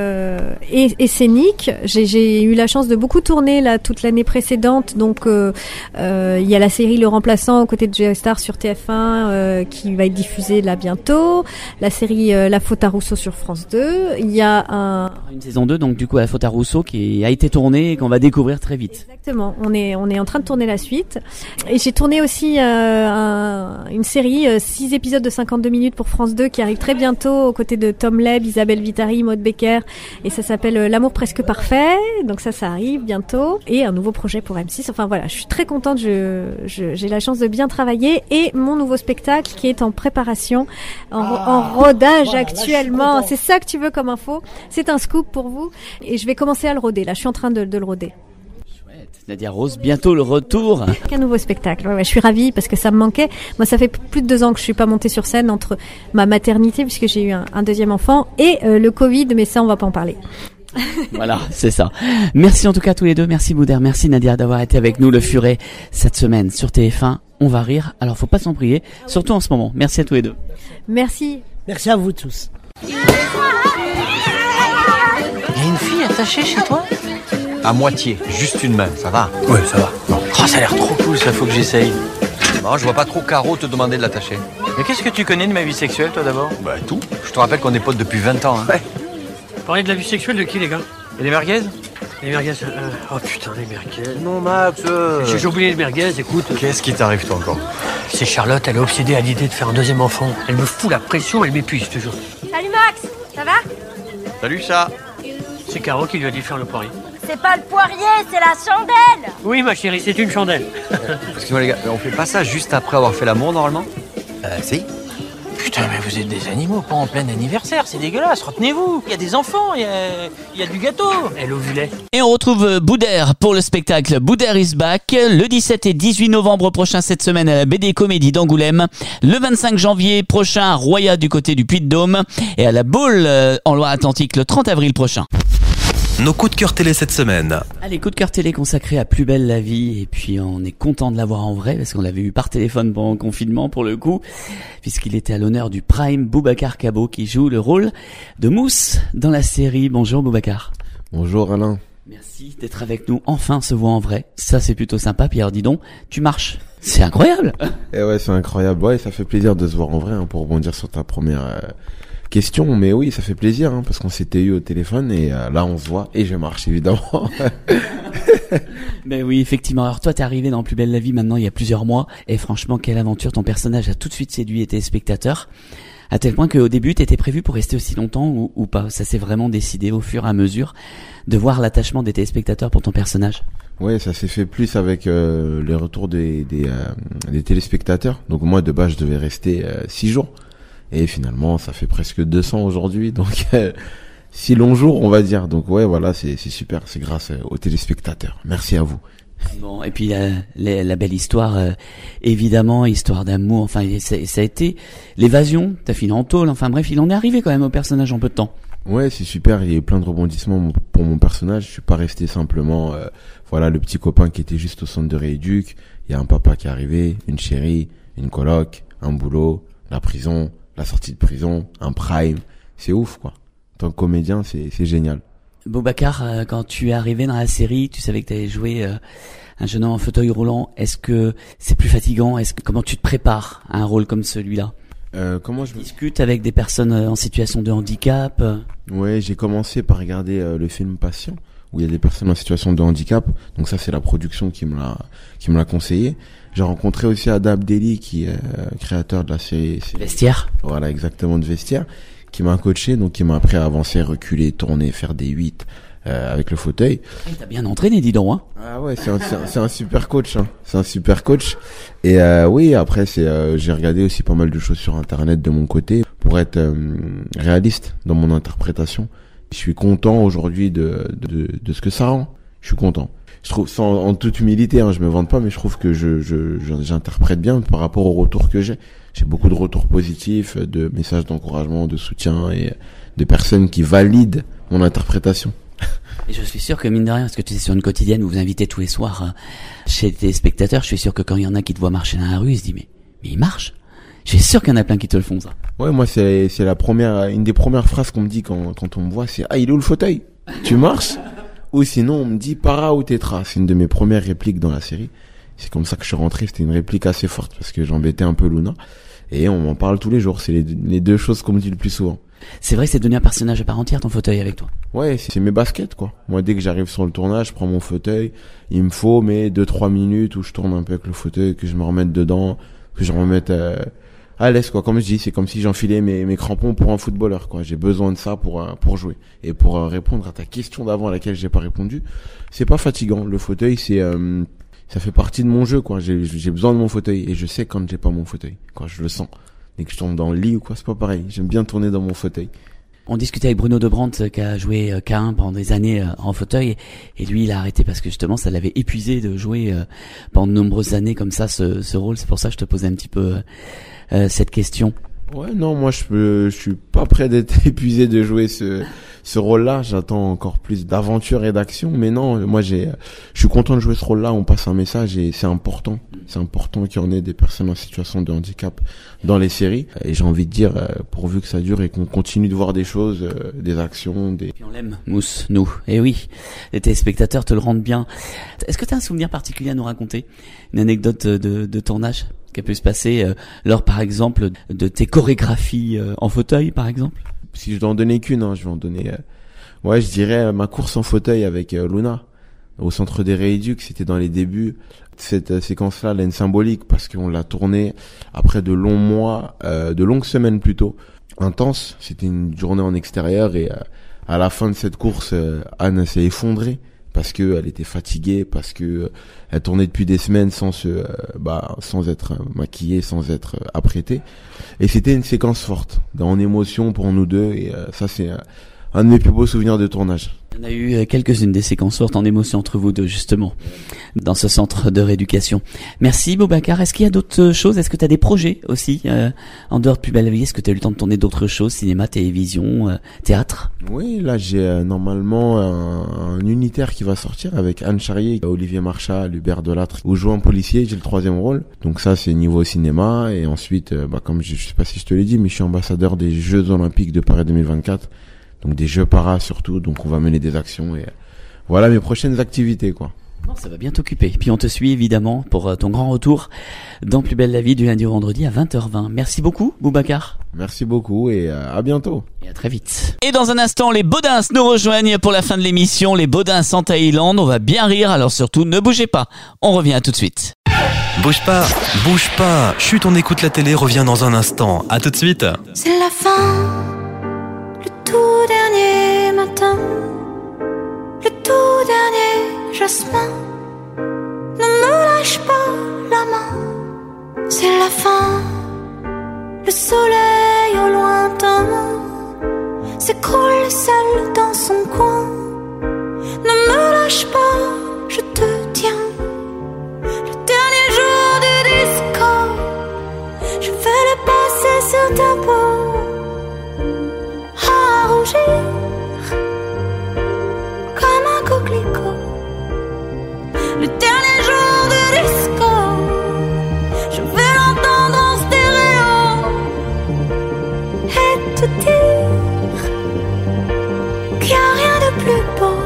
et scénique. J'ai eu la chance de beaucoup tourner là toute l'année précédente. Donc il y a la série Le Remplaçant aux côtés de Geostar sur TF1 qui va être diffusée là bientôt. La série La Faute à Rousseau sur France 2. Il y a une saison 2, donc du coup La Faute à Rousseau qui a été tournée et qu'on va découvrir très vite. Exactement. On est en train de tourner la suite. Et j'ai tourné aussi une série, 6 épisodes de 52 minutes pour France 2 qui arrive très bientôt aux côtés de Tom Leb, Isabelle Vitari, Maud Becker, et ça s'appelle L'amour presque parfait. Donc ça arrive bientôt, et un nouveau projet pour M6. Enfin voilà, je suis très contente, j'ai la chance de bien travailler, et mon nouveau spectacle qui est en préparation, en rodage actuellement. C'est ça que tu veux comme info. C'est un scoop pour vous, et je vais commencer à le roder. Là, je suis en train de le roder. Nadia Rose, bientôt le retour. Un nouveau spectacle. Ouais, je suis ravie parce que ça me manquait. Moi, ça fait plus de 2 ans que je suis pas montée sur scène entre ma maternité, puisque j'ai eu un deuxième enfant, et le Covid, mais ça, on va pas en parler. Voilà, c'est ça. Merci en tout cas à tous les deux. Merci Boudère, merci Nadia d'avoir été avec nous, le furet, cette semaine sur TF1. On va rire. Alors, faut pas s'en prier, surtout en ce moment. Merci à tous les deux. Merci. Merci à vous tous. Il y a une fille attachée chez toi ? À moitié, juste une main, ça va? Ouais, ça va. Oh, ça a l'air trop cool, ça, faut que j'essaye. Non, je vois pas trop Caro te demander de l'attacher. Mais qu'est-ce que tu connais de ma vie sexuelle, toi, d'abord? Bah, tout. Je te rappelle qu'on est potes depuis 20 ans, hein. Ouais. Vous parlez de la vie sexuelle de qui, les gars? Et les merguez? Les merguez, oh putain, les merguez. Non, Max, J'ai oublié les merguez, écoute. Qu'est-ce qui t'arrive, toi, encore? C'est Charlotte, elle est obsédée à l'idée de faire un deuxième enfant. Elle me fout la pression, elle m'épuise, toujours. Salut Max, ça va? Salut, chat. C'est Caro qui lui a dit de faire le poirier. C'est pas le poirier, c'est la chandelle. Oui, ma chérie, c'est une chandelle. Excusez-moi, les gars, on fait pas ça juste après avoir fait l'amour, normalement? Si. Putain, mais vous êtes des animaux, pas en plein anniversaire, c'est dégueulasse, retenez-vous. Il y a des enfants, il y a du gâteau. Elle ovulait. Et on retrouve Boudère pour le spectacle Boudère is back, le 17 et 18 novembre prochain cette semaine à la BD Comédie d'Angoulême, le 25 janvier prochain à Roya du côté du Puy-de-Dôme, et à la Baule en Loire-Atlantique le 30 avril prochain. Nos coups de cœur télé cette semaine. Allez, coup de cœur télé consacré à Plus belle la vie, et puis on est content de l'avoir en vrai parce qu'on l'avait eu par téléphone pendant le confinement pour le coup, puisqu'il était à l'honneur du Prime, Boubacar Cabot qui joue le rôle de Mousse dans la série. Bonjour Boubacar. Bonjour Alain. Merci d'être avec nous, enfin se voit en vrai, ça c'est plutôt sympa. Puis alors dis donc, tu marches, c'est incroyable. Et ouais, c'est incroyable, ouais, ça fait plaisir de se voir en vrai, hein, pour rebondir sur ta première question, mais oui, ça fait plaisir, hein, parce qu'on s'était eu au téléphone et là on se voit et je marche évidemment. Ben oui, effectivement. Alors toi t'es arrivé dans Plus belle la vie maintenant il y a plusieurs mois, et franchement quelle aventure, ton personnage a tout de suite séduit les téléspectateurs. À tel point qu'au début, t'étais prévu pour rester aussi longtemps ou pas? Ça s'est vraiment décidé au fur et à mesure de voir l'attachement des téléspectateurs pour ton personnage? Ouais, ça s'est fait plus avec les retours des téléspectateurs. Donc moi, de base, je devais rester 6 jours. Et finalement, ça fait presque 200 aujourd'hui. Donc 6 longs jours, on va dire. Donc ouais, voilà, c'est super. C'est grâce aux téléspectateurs. Merci à vous. Bon, et puis la belle histoire, évidemment, histoire d'amour. Enfin, ça a été l'évasion. T'as fini en tôle. Enfin bref, il en est arrivé quand même au personnage en peu de temps. Ouais, c'est super. Il y a eu plein de rebondissements pour mon personnage. Je suis pas resté simplement, voilà, le petit copain qui était juste au centre de rééduc. Il y a un papa qui est arrivé, une chérie, une coloc, un boulot, la prison, la sortie de prison, un prime. C'est ouf, quoi. En tant que comédien, c'est génial. Boubacar, quand tu es arrivé dans la série, tu savais que tu allais jouer un jeune homme en fauteuil roulant. Est-ce que c'est plus fatigant? Comment tu te prépares à un rôle comme celui-là? Comment je discute avec des personnes en situation de handicap? Ouais, j'ai commencé par regarder le film Patient, où il y a des personnes en situation de handicap. Donc ça, c'est la production qui me l'a conseillé. J'ai rencontré aussi Ada Abdelli, qui est créateur de la série Vestiaire. Voilà, exactement, de Vestiaire, qui m'a coaché, donc qui m'a appris à avancer, reculer, tourner, faire des 8 avec le fauteuil. T'as bien entraîné, dis donc, hein. Ah ouais, c'est un super coach, hein. C'est un super coach. Et oui, après j'ai regardé aussi pas mal de choses sur internet de mon côté pour être réaliste dans mon interprétation. Je suis content aujourd'hui de ce que ça rend. Je suis content. Je trouve, en toute humilité, hein, je me vante pas, mais je trouve que j'interprète bien par rapport au retour que j'ai. J'ai beaucoup de retours positifs, de messages d'encouragement, de soutien et de personnes qui valident mon interprétation. Et je suis sûr que mine de rien, parce que tu es sur une quotidienne où vous invitez tous les soirs chez les téléspectateurs, je suis sûr que quand il y en a qui te voient marcher dans la rue, ils se disent mais il marche. Je suis sûr qu'il y en a plein qui te le font, ça. Ouais, moi c'est une des premières phrases qu'on me dit quand on me voit, c'est il est où le fauteuil? Tu marches? Ou sinon on me dit para ou tétra. C'est une de mes premières répliques dans la série. C'est comme ça que je suis rentré. C'était une réplique assez forte parce que j'embêtais un peu Luna. Et on m'en parle tous les jours. C'est les deux choses qu'on me dit le plus souvent. C'est vrai que c'est devenu un personnage à part entière, ton fauteuil, avec toi. Ouais, c'est mes baskets, quoi. Moi, dès que j'arrive sur le tournage, je prends mon fauteuil. Il me faut, mais 2-3 minutes où je tourne un peu avec le fauteuil, que je me remette dedans, que je me remette à l'aise, quoi. Comme je dis, c'est comme si j'enfilais mes crampons pour un footballeur, quoi. J'ai besoin de ça pour jouer. Et pour répondre à ta question d'avant à laquelle j'ai pas répondu, c'est pas fatigant. Le fauteuil, ça fait partie de mon jeu, quoi. J'ai besoin de mon fauteuil et je sais quand j'ai pas mon fauteuil, quoi. Je le sens. Dès que je tombe dans le lit ou quoi, c'est pas pareil. J'aime bien tourner dans mon fauteuil. On discutait avec Bruno Debrandt qui a joué K1 pendant des années en fauteuil et lui il a arrêté parce que justement ça l'avait épuisé de jouer pendant de nombreuses années comme ça ce rôle. C'est pour ça que je te posais un petit peu cette question. Ouais, non, moi je suis pas prêt d'être épuisé de jouer ce rôle-là. J'attends encore plus d'aventure et d'action, mais non, moi je suis content de jouer ce rôle-là. On passe un message et c'est important. C'est important qu'il y en ait des personnes en situation de handicap dans les séries. Et j'ai envie de dire, pourvu que ça dure et qu'on continue de voir des choses, des actions, Et puis on l'aime, Mousse, nous. Et oui, les téléspectateurs te le rendent bien. Est-ce que tu as un souvenir particulier à nous raconter? Une anecdote de tournage qui a pu se passer lors, par exemple, de tes chorégraphies en fauteuil, par exemple? Si je dois en donner qu'une, hein, je vais en donner... ouais, je dirais ma course en fauteuil avec Luna, au centre des rééducs. C'était dans les débuts. Cette séquence-là, elle a une symbolique parce qu'on l'a tournée après de longs mois, de longues semaines plutôt, intenses. C'était une journée en extérieur et à la fin de cette course, Anne s'est effondrée parce que elle était fatiguée, parce que elle tournait depuis des semaines sans être maquillée, sans être apprêtée. Et c'était une séquence forte, en émotion pour nous deux. Et ça, c'est un de mes plus beaux souvenirs de tournage. Il y en a eu quelques-unes des séquences fortes en émotion entre vous deux, justement, dans ce centre de rééducation. Merci, Boubacar. Est-ce qu'il y a d'autres choses? Est-ce que tu as des projets aussi, en dehors de Plus belle la vie? Est-ce que tu as eu le temps de tourner d'autres choses? Cinéma, télévision, théâtre? Oui, là, j'ai normalement un unitaire qui va sortir avec Anne Charrier, Olivier Marchal, Hubert Delattre, où je joue un policier. J'ai le 3e rôle. Donc ça, c'est niveau cinéma. Et ensuite, comme je sais pas si je te l'ai dit, mais je suis ambassadeur des Jeux Olympiques de Paris 2024. Donc des jeux para surtout, donc on va mener des actions et voilà mes prochaines activités, quoi. Non, ça va bien t'occuper. Puis on te suit évidemment pour ton grand retour dans Plus belle la vie du lundi au vendredi à 20h20. Merci beaucoup, Boubacar. Merci beaucoup et à bientôt. Et à très vite. Et dans un instant, les Baudins nous rejoignent pour la fin de l'émission. Les Baudins en Thaïlande, on va bien rire, alors surtout ne bougez pas. On revient tout de suite. Bouge pas. Chut, on écoute la télé, revient dans un instant. À tout de suite. C'est la fin, le tout dernier matin, le tout dernier jasmin. Ne me lâche pas la main. C'est la fin, le soleil au lointain s'écroule seul dans son coin. Ne me lâche pas, je te tiens. Le dernier jour du disco, je vais le passer sur ta peau, à rougir comme un coquelicot. Le dernier jour du disco, je vais l'entendre en stéréo et te dire qu'il n'y a rien de plus beau.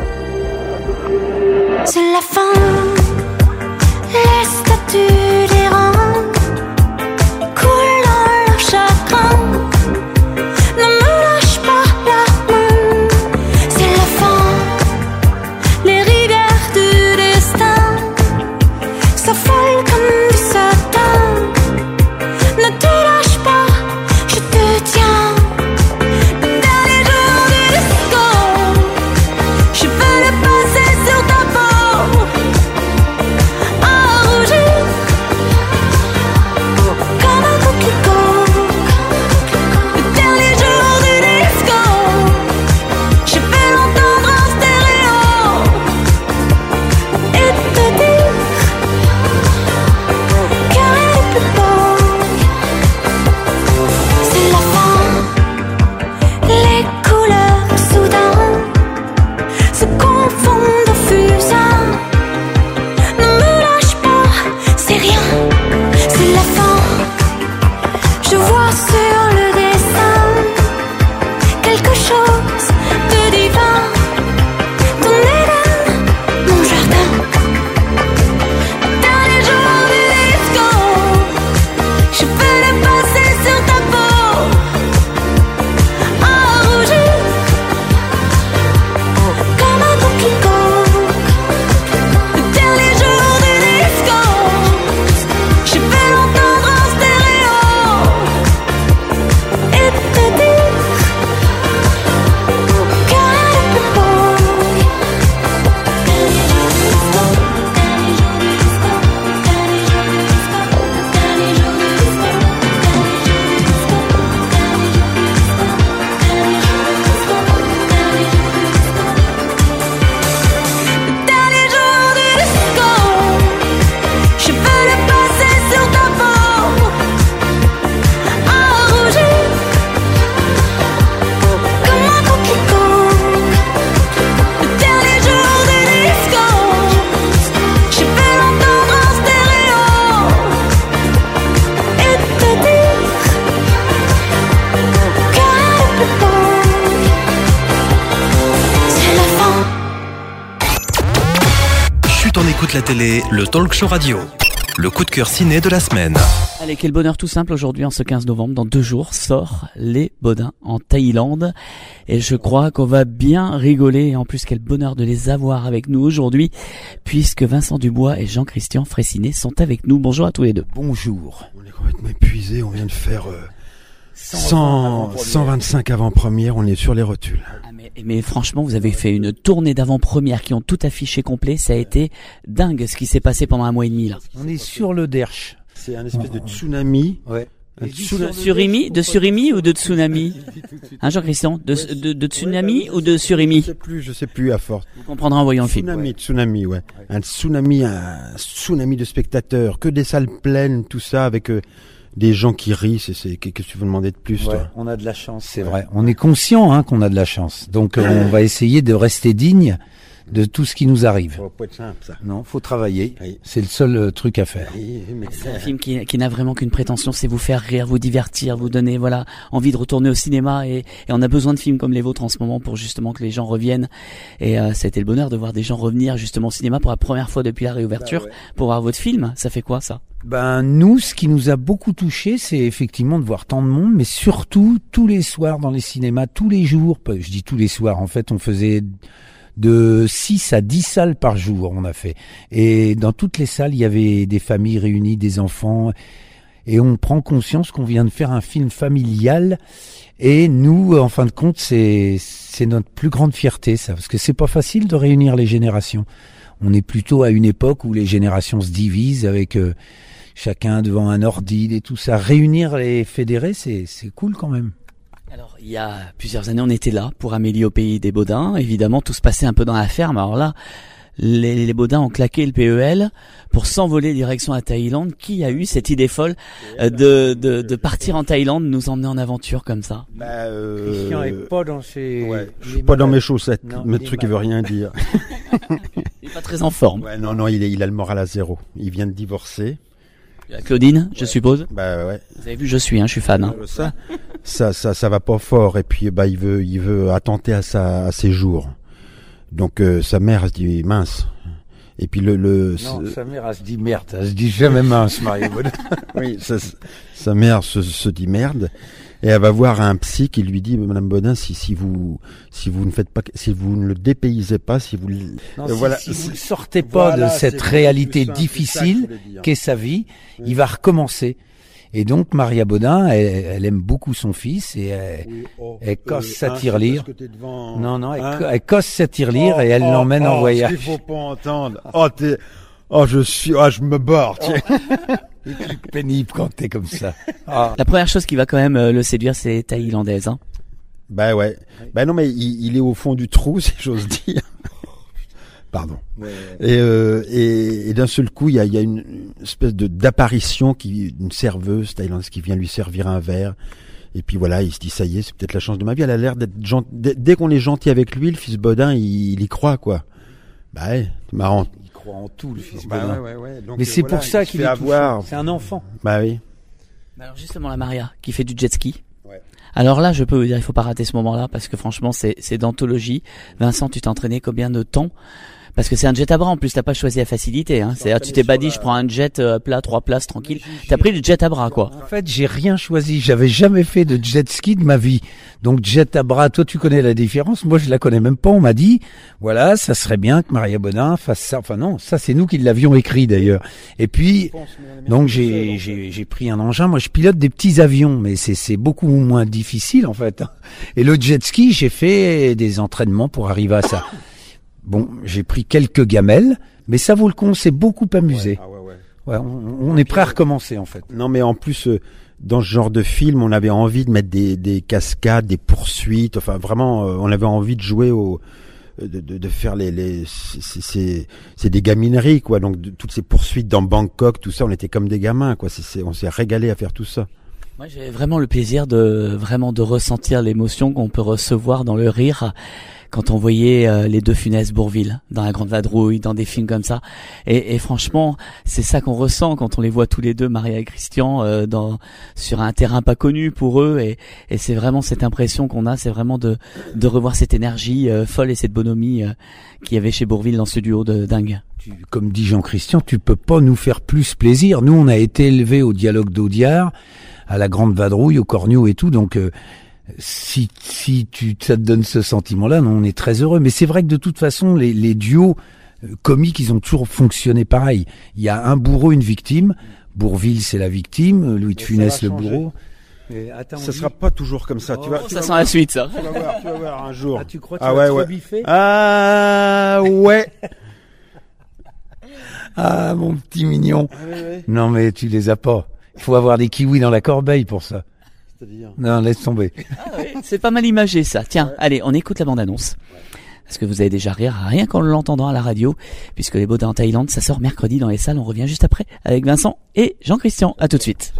C'est la fin, les statues des reins coulent dans leur chagrin. Ne me lâche pas la main. C'est la fin, les rivières du destin s'affolent comme du satin. Ne te lâche pas, je te tiens. Le dernier jour du disco, je veux le passer sur ta peau, à rougir comme un coquelicot. Le dernier jour du disco, je vais l'entendre en stéréo et te dire qu'il n'y a rien de plus beau. C'est la fin, les couleurs soudain se confondent au fusain. Ne me lâche pas, c'est rien, c'est la fin. Je vois sur le dessin quelque chose de divin. Ton Éden, mon jardin. Dernier jour du disco, je vais le passer sur ta peau, à rougir comme un coquelicot. Le dernier jour du disco, je vais l'entendre en stéréo et te dire qu'il n'y a rien de plus beau. Le dernier jour du disco, je veux le passer sur ta peau, à rougir comme un coquelicot. Le dernier jour du disco, je vais l'entendre en stéréo et te dire qu'il n'y a rien de plus beau. C'est la fin. Chut, on écoute la télé, le talk show radio. Le coup de cœur ciné de la semaine. Allez, quel bonheur tout simple aujourd'hui, en ce 15 novembre, dans 2 jours, sort Les Bodins en Thaïlande. Et je crois qu'on va bien rigoler. Et en plus, quel bonheur de les avoir avec nous aujourd'hui, puisque Vincent Dubois et Jean-Christian Fraissinet sont avec nous. Bonjour à tous les deux. Bonjour. On est complètement épuisés, on vient de faire 125 avant-premières, on est sur les rotules. Mais franchement, vous avez fait une tournée d'avant-première qui ont tout affiché complet. Ça a été dingue ce qui s'est passé pendant un mois et demi là. On est sur le Derche. C'est un espèce de tsunami. Ouais. Surimi, de surimi ou de tsunami? Hein, Jean-Christian? De tsunami ou de surimi? Je sais plus à force. Vous comprendrez en voyant le film. Tsunami, ouais. Un tsunami de spectateurs, que des salles pleines, tout ça, avec des gens qui rient. Qu'est-ce que tu veux demander de plus, toi? On a de la chance, c'est vrai. On est conscient, qu'on a de la chance. Donc, on va essayer de rester digne de tout ce qui nous arrive. Ça va pas être simple, ça. Non, faut travailler. Oui. C'est le seul truc à faire. Oui, mais c'est un film qui n'a vraiment qu'une prétention, c'est vous faire rire, vous divertir, vous donner envie de retourner au cinéma et on a besoin de films comme les vôtres en ce moment pour justement que les gens reviennent. Et c'était le bonheur de voir des gens revenir justement au cinéma pour la première fois depuis la réouverture pour voir votre film. Ça fait quoi ça? Nous, ce qui nous a beaucoup touché, c'est effectivement de voir tant de monde, mais surtout tous les soirs dans les cinémas, tous les jours. Je dis tous les soirs. En fait, on faisait de 6 à 10 salles par jour, on a fait. Et dans toutes les salles, il y avait des familles réunies, des enfants. Et on prend conscience qu'on vient de faire un film familial. Et nous, en fin de compte, c'est notre plus grande fierté, ça. Parce que c'est pas facile de réunir les générations. On est plutôt à une époque où les générations se divisent avec chacun devant un ordi et tout ça. Réunir les fédérés, c'est cool quand même. Alors, il y a plusieurs années, on était là pour Amélie au pays des Baudins. Évidemment, tout se passait un peu dans la ferme. Alors là, les Baudins ont claqué le PEL pour s'envoler direction à Thaïlande. Qui a eu cette idée folle de partir en Thaïlande, nous emmener en aventure comme ça? Christian est pas dans ses... Ouais, je suis pas dans mes chaussettes. Le truc, il veut rien dire. Il est pas très en forme. Ouais, non, il a le moral à zéro. Il vient de divorcer. Claudine, je suppose. Bah ouais. Vous avez vu, je suis fan. Hein. Ça va pas fort. Et puis il veut attenter à ses jours. Donc sa mère elle se dit mince. Et puis non, sa mère elle se dit merde. Elle se dit jamais mince, Maria Baudin. Oui, sa mère se dit merde. Et elle va voir un psy qui lui dit, Madame Baudin, si vous ne faites pas, si vous ne le dépaysez pas, si vous si vous ne sortez pas de cette réalité difficile qu'est sa vie, il va recommencer. Et donc Maria Baudin, elle aime beaucoup son fils et elle cosse sa tirelire. Elle cosse sa tirelire et elle l'emmène en voyage. Il faut pas entendre. Je me barre. C'est plus pénible quand t'es comme ça. La première chose qui va quand même le séduire, c'est thaïlandaise. Hein. Bah ouais. Bah non, mais il est au fond du trou, si j'ose dire. Pardon. Ouais. Et d'un seul coup, il y a une espèce d'apparition d'une serveuse thaïlandaise qui vient lui servir un verre. Et puis voilà, il se dit ça y est, c'est peut-être la chance de ma vie. Elle a l'air d'être dès qu'on est gentil avec lui, le fils Baudin, il y croit quoi. Bah ouais, c'est marrant. Il croit en tout, le fils Baudin. Ouais. Donc, mais c'est pour ça qu'il est touchant. C'est un enfant. Bah oui. Alors justement, la Maria qui fait du jet ski. Ouais. Alors là, je peux vous dire, il faut pas rater ce moment-là parce que franchement, c'est d'anthologie. Vincent, tu t'es entraîné combien de temps? Parce que c'est un jet à bras en plus, t'as pas choisi la facilité. Hein. C'est-à-dire, tu t'es pas dit, je prends un jet plat, 3 places, tranquille. T'as pris le jet à bras, quoi. En fait, j'ai rien choisi. J'avais jamais fait de jet ski de ma vie. Donc, jet à bras, toi, tu connais la différence. Moi, je la connais même pas. On m'a dit, voilà, ça serait bien que Maria Baudin fasse ça. Enfin non, ça c'est nous qui l'avions écrit d'ailleurs. Et puis, donc j'ai pris un engin. Moi, je pilote des petits avions, mais c'est beaucoup moins difficile en fait. Et le jet ski, j'ai fait des entraînements pour arriver à ça. Bon, j'ai pris quelques gamelles, mais ça vaut le coup, on s'est beaucoup amusé. Ouais, on est prêt à recommencer en fait. Non, mais en plus, dans ce genre de film, on avait envie de mettre des cascades, des poursuites. Enfin, vraiment, on avait envie de jouer de faire c'est des gamineries quoi. Donc toutes ces poursuites dans Bangkok, tout ça, on était comme des gamins quoi. On s'est régalé à faire tout ça. Moi, j'ai vraiment le plaisir de ressentir l'émotion qu'on peut recevoir dans le rire. Quand on voyait les deux Funès Bourvil dans La Grande Vadrouille, dans des films comme ça, et franchement, c'est ça qu'on ressent quand on les voit tous les deux, Maria et Christian, sur un terrain pas connu pour eux, et c'est vraiment cette impression qu'on a, c'est vraiment de revoir cette énergie folle et cette bonhomie qu'il y avait chez Bourvil dans ce duo de dingue. Comme dit Jean-Christian, tu peux pas nous faire plus plaisir. Nous, on a été élevés au Dialogue d'Audiard, à La Grande Vadrouille, au Cornio et tout, donc si ça te donne ce sentiment-là, non, on est très heureux. Mais c'est vrai que de toute façon, les duos comiques, ils ont toujours fonctionné pareil. Il y a un bourreau, une victime. Bourvil, c'est la victime. Louis de Funès, le bourreau. Ça sera pas toujours comme ça. Tu vas, ça sent la suite, ça. Tu vas voir un jour. Ah, tu crois que tu vas trop biffer ? Ah ouais. Ah, mon petit mignon. Ouais. Non, mais tu les as pas. Il faut avoir des kiwis dans la corbeille pour ça. C'est-à-dire... Non, laisse tomber. Ah oui, c'est pas mal imagé, ça. Tiens, allez, on écoute la bande-annonce. Parce que vous allez déjà rire, rien qu'en l'entendant à la radio, puisque Les Baudins en Thaïlande, ça sort mercredi dans les salles. On revient juste après avec Vincent et Jean-Christian. À tout de suite.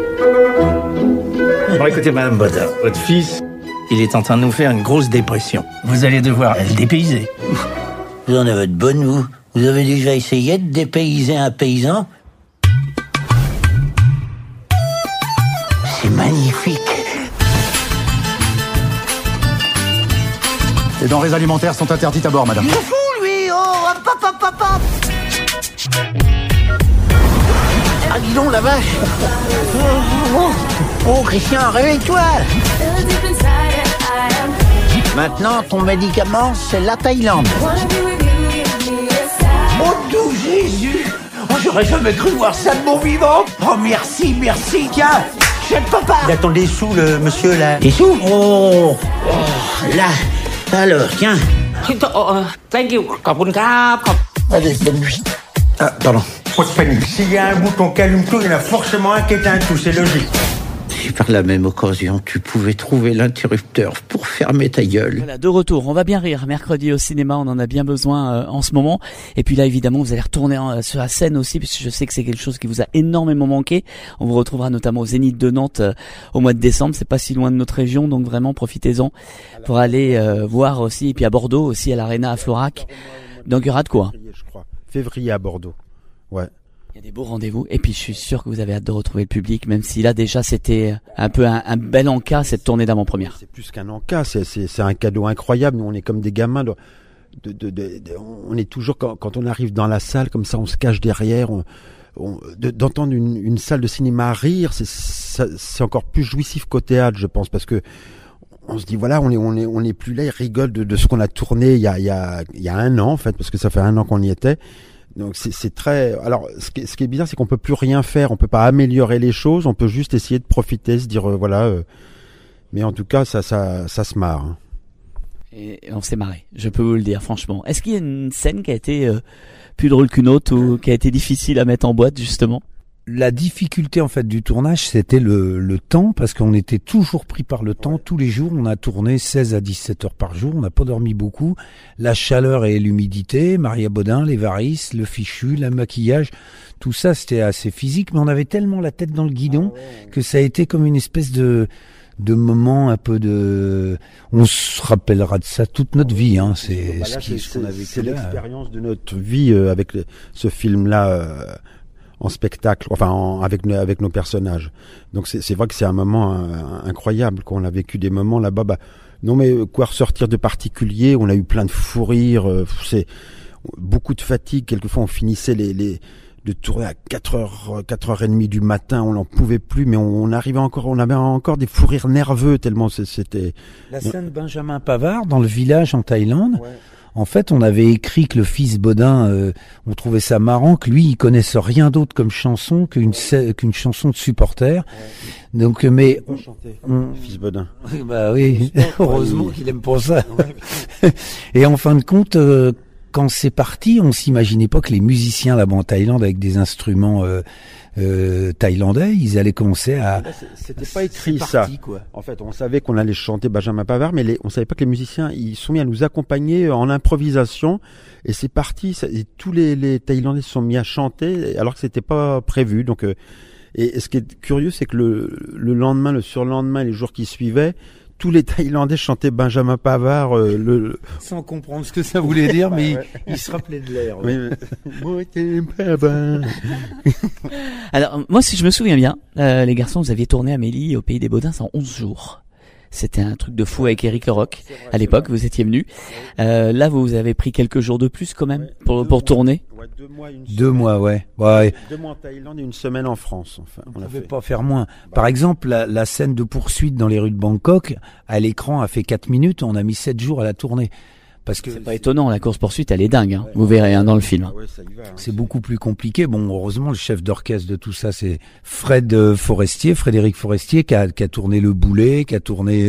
Bon, écoutez, Madame Baudin, votre fils, il est en train de nous faire une grosse dépression. Vous allez devoir le dépayser. Vous en avez de bonnes, vous. Vous avez déjà essayé de dépayser un paysan ? C'est magnifique. Les denrées alimentaires sont interdites à bord, madame. Il est fou, lui. Oh, hop. Ah, dis donc, la vache. Oh, Christian, réveille-toi. Maintenant, ton médicament, c'est la Thaïlande. Oh tout Jésus! Oh, j'aurais jamais cru voir ça de mon vivant! Oh merci, merci! Tiens, chef papa! Il attend des sous, le monsieur, là. Des sous? Oh, là. Alors, tiens. Thank you. Allez, bonne nuit. Ah, pardon. Pas de panique. S'il y a un bouton qui allume tout, il y en a forcément un qui éteint tout, c'est logique. Si par la même occasion, tu pouvais trouver l'interrupteur pour fermer ta gueule. Voilà, de retour. On va bien rire. Mercredi au cinéma, on en a bien besoin en ce moment. Et puis là, évidemment, vous allez retourner sur la scène aussi, puisque je sais que c'est quelque chose qui vous a énormément manqué. On vous retrouvera notamment au Zénith de Nantes au mois de décembre. C'est pas si loin de notre région, donc vraiment profitez-en pour aller voir aussi. Et puis à Bordeaux aussi, à l'Arena à Florac. Donc il y aura de quoi. Je crois. Février à Bordeaux. Ouais. Il y a des beaux rendez-vous et puis je suis sûr que vous avez hâte de retrouver le public, même si là déjà c'était un peu un bel encas cette tournée d'avant-première. C'est plus qu'un encas, c'est un cadeau incroyable. Nous on est comme des gamins, on est toujours quand on arrive dans la salle comme ça, on se cache derrière. D'entendre une salle de cinéma rire, c'est encore plus jouissif qu'au théâtre, je pense, parce que on se dit voilà, on est plus là, ils rigolent de ce qu'on a tourné il y a un an en fait, parce que ça fait un an qu'on y était. Donc c'est très. Alors ce qui est bizarre, c'est qu'on peut plus rien faire, on peut pas améliorer les choses, on peut juste essayer de profiter, se dire voilà. Mais en tout cas, ça se marre. Hein. Et on s'est marré, je peux vous le dire franchement. Est-ce qu'il y a une scène qui a été plus drôle qu'une autre ou qui a été difficile à mettre en boîte justement? La difficulté en fait du tournage, c'était le temps, parce qu'on était toujours pris par le temps. Tous les jours, on a tourné 16 à 17 heures par jour, on n'a pas dormi beaucoup. La chaleur et l'humidité, Maria Bodin, les varices, le fichu, le maquillage, tout ça c'était assez physique, mais on avait tellement la tête dans le guidon que ça a été comme une espèce de moment un peu de... On se rappellera de ça toute notre vie. Hein. C'est l'expérience de notre vie avec ce film-là... en spectacle, enfin avec nos personnages. Donc c'est vrai que c'est un moment incroyable, qu'on a vécu des moments là-bas. Non mais quoi ressortir de particulier, on a eu plein de fous rires, c'est beaucoup de fatigue. Quelquefois on finissait de tourner à 4h30 du matin, on n'en pouvait plus, mais on avait encore des fous rires nerveux tellement c'était... La scène Benjamin Pavard dans le village en Thaïlande. Ouais. En fait, on avait écrit que le fils Bodin, on trouvait ça marrant, que lui, il connaissait rien d'autre comme chanson qu'une chanson de supporter. Ouais. Donc, mais fils Bodin. Bah oui, heureusement qu'il aime pour ça. Ouais. Et en fin de compte, quand c'est parti, on s'imaginait pas que les musiciens là-bas en Thaïlande avec des instruments thaïlandais, ils allaient commencer à... C'était pas écrit ça. Quoi. En fait, on savait qu'on allait chanter Benjamin Pavard, mais on savait pas que les musiciens, ils sont mis à nous accompagner en improvisation, et c'est parti. Et tous les Thaïlandais se sont mis à chanter, alors que c'était pas prévu. Donc, et ce qui est curieux, c'est que le lendemain, le surlendemain, les jours qui suivaient, tous les Thaïlandais chantaient Benjamin Pavard, sans comprendre ce que ça voulait dire, mais ils se rappelaient de l'air. Alors, moi, si je me souviens bien, les garçons, vous aviez tourné Amélie au Pays des Baudins en 11 jours. C'était un truc de fou avec Eric Leroc. À l'époque, vous étiez venu. Là, vous avez pris quelques jours de plus quand même pour tourner. Ouais, 2 mois, 2 mois, ouais. 2 mois en Thaïlande et 1 semaine en France. Enfin, on ne pouvait pas faire moins. Par exemple, la scène de poursuite dans les rues de Bangkok, à l'écran, a fait 4 minutes. On a mis 7 jours à la tourner. Parce que c'est pas étonnant, la course-poursuite, elle est dingue, hein. Ouais, vous verrez dans le film. Ouais, ça y va, hein. C'est beaucoup plus compliqué. Bon, heureusement, le chef d'orchestre de tout ça, c'est Frédéric Forestier, qui a tourné Le Boulet, qui a tourné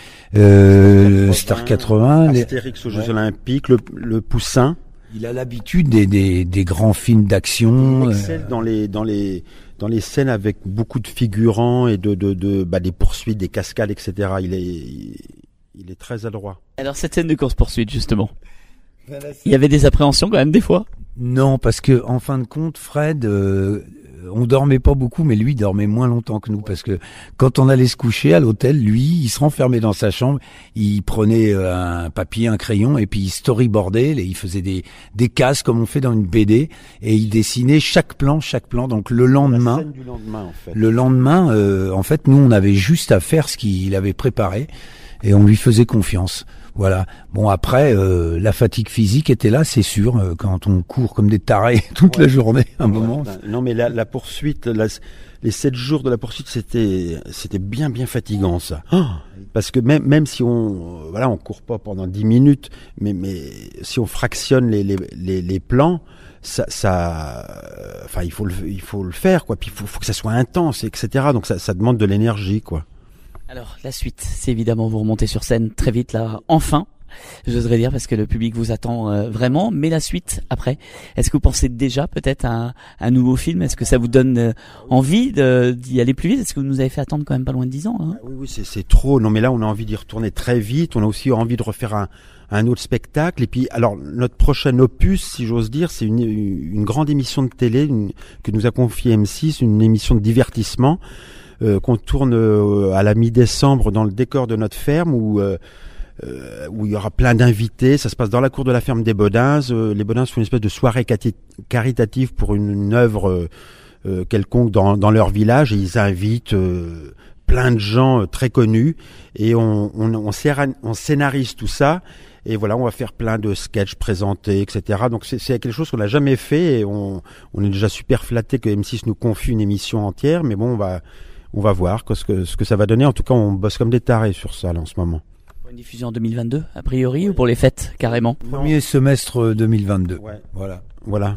Star 80. Astérix aux Jeux Olympiques, le Poussin. Il a l'habitude des grands films d'action. Il excelle dans les scènes avec beaucoup de figurants et des poursuites, des cascades, etc. Il est très adroit. Alors cette scène de course-poursuite, justement, il y avait des appréhensions quand même des fois? Non, parce que en fin de compte, Fred, on dormait pas beaucoup, mais lui dormait moins longtemps que nous, parce que quand on allait se coucher à l'hôtel, lui, il se renfermait dans sa chambre, il prenait un papier, un crayon, et puis il storyboardait, il faisait des cases comme on fait dans une BD, et il dessinait chaque plan. Donc le lendemain, la scène du lendemain, en fait. Le lendemain, en fait, nous, on avait juste à faire ce qu'il avait préparé. et on lui faisait confiance. Voilà. Bon, après, la fatigue physique était là, c'est sûr, quand on court comme des tarés toute la journée, un moment. Non, mais la poursuite, les 7 jours de la poursuite, c'était bien fatigant, ça. Parce que même si on court pas pendant 10 minutes, mais si on fractionne les plans, il faut le faire, quoi. Puis il faut que ça soit intense, etc. Donc ça demande de l'énergie, quoi. Alors, la suite, c'est évidemment vous remontez sur scène très vite, là, enfin, j'oserais dire, parce que le public vous attend vraiment. Mais la suite, après, est-ce que vous pensez déjà peut-être à un nouveau film? Est-ce que ça vous donne envie d'y aller plus vite? Est-ce que vous nous avez fait attendre quand même pas loin de 10 ans, hein? Oui, c'est trop. Non, mais là, on a envie d'y retourner très vite. On a aussi envie de refaire un autre spectacle. Et puis, alors, notre prochain opus, si j'ose dire, c'est une grande émission de télé que nous a confiée M6, une émission de divertissement. Qu'on tourne à la mi-décembre dans le décor de notre ferme où il y aura plein d'invités. Ça se passe dans la cour de la ferme des Bodins. Les Bodins font une espèce de soirée caritative pour une œuvre quelconque dans leur village, et ils invitent plein de gens très connus, et on scénarise tout ça. Et voilà, on va faire plein de sketchs présentés, etc. Donc c'est quelque chose qu'on n'a jamais fait, et on est déjà super flatté que M6 nous confie une émission entière. Mais bon, on va voir ce que ça va donner. En tout cas, on bosse comme des tarés sur ça là en ce moment. Pour une diffusion en 2022, a priori, ou pour les fêtes, carrément? Premier semestre 2022. Ouais. Voilà.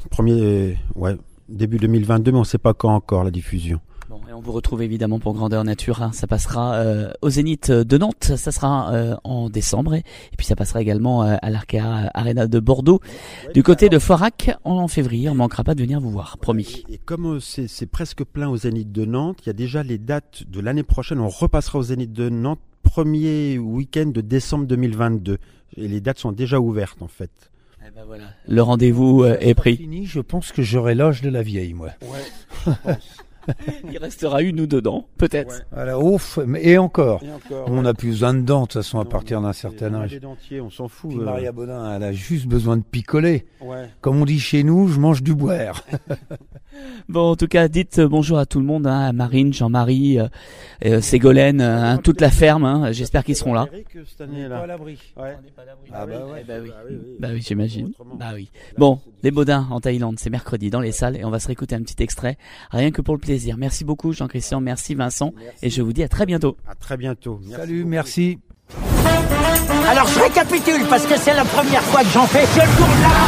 Début 2022, mais on ne sait pas quand encore la diffusion. Bon, et on vous retrouve évidemment pour Grandeur Nature, hein. Ça passera au Zénith de Nantes, ça sera en décembre, et puis ça passera également à l'Arkea Arena de Bordeaux. Du côté de Foirac, en février, on ne manquera pas de venir vous voir, promis. Et comme c'est presque plein au Zénith de Nantes, il y a déjà les dates de l'année prochaine. On repassera au Zénith de Nantes premier week-end de décembre 2022, et les dates sont déjà ouvertes en fait. Eh ben voilà, le rendez-vous est pris. Fini, je pense que j'aurai l'âge de la vieille, moi. Ouais. Il restera une ou deux dents, peut-être. Ouais. Voilà, ouf, et encore. On n'a plus besoin de dents, de toute façon, à partir d'un certain âge. Des dentiers, on s'en fout. Puis Maria Bodin, elle a juste besoin de picoler. Ouais. Comme on dit chez nous, je mange du boire. Bon, en tout cas, dites bonjour à tout le monde, hein, à Marine, Jean-Marie, Ségolène, toute la ferme. Hein, j'espère qu'ils seront là. Cette année, là. Pas à l'abri. Ouais. On n'est pas à l'abri. Ah bah ouais. Bah oui, j'imagine. Bah oui. Bon, les Bodins en Thaïlande, c'est mercredi dans les salles, et on va se réécouter un petit extrait, rien que pour le plaisir. Merci beaucoup Jean-Christian, merci Vincent, et je vous dis à très bientôt. À très bientôt. Salut, merci. Alors je récapitule parce que c'est la première fois que j'en fais. Je tourne là.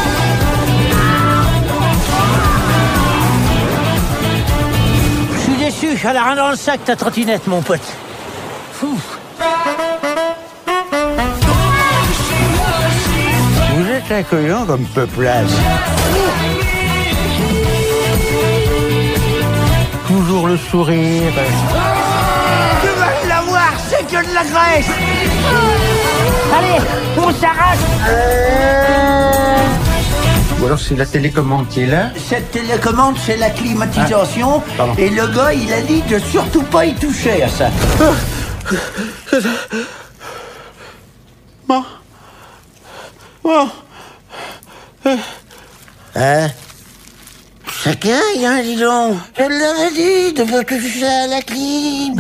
Je suis déçu, elle a rien dans le sac ta trottinette mon pote. Fou. Vous êtes accueillant comme peuplage. Toujours le sourire. Tu vas l'avoir, c'est que de la graisse. Allez, on s'arrache. Ou alors c'est la télécommande qui est là. Cette télécommande, c'est la climatisation. Et le gars, il a dit de surtout pas y toucher à ça. Bon. Hein? Ça caille, hein, dis donc. Je l'avais dit de pas toucher à la clim.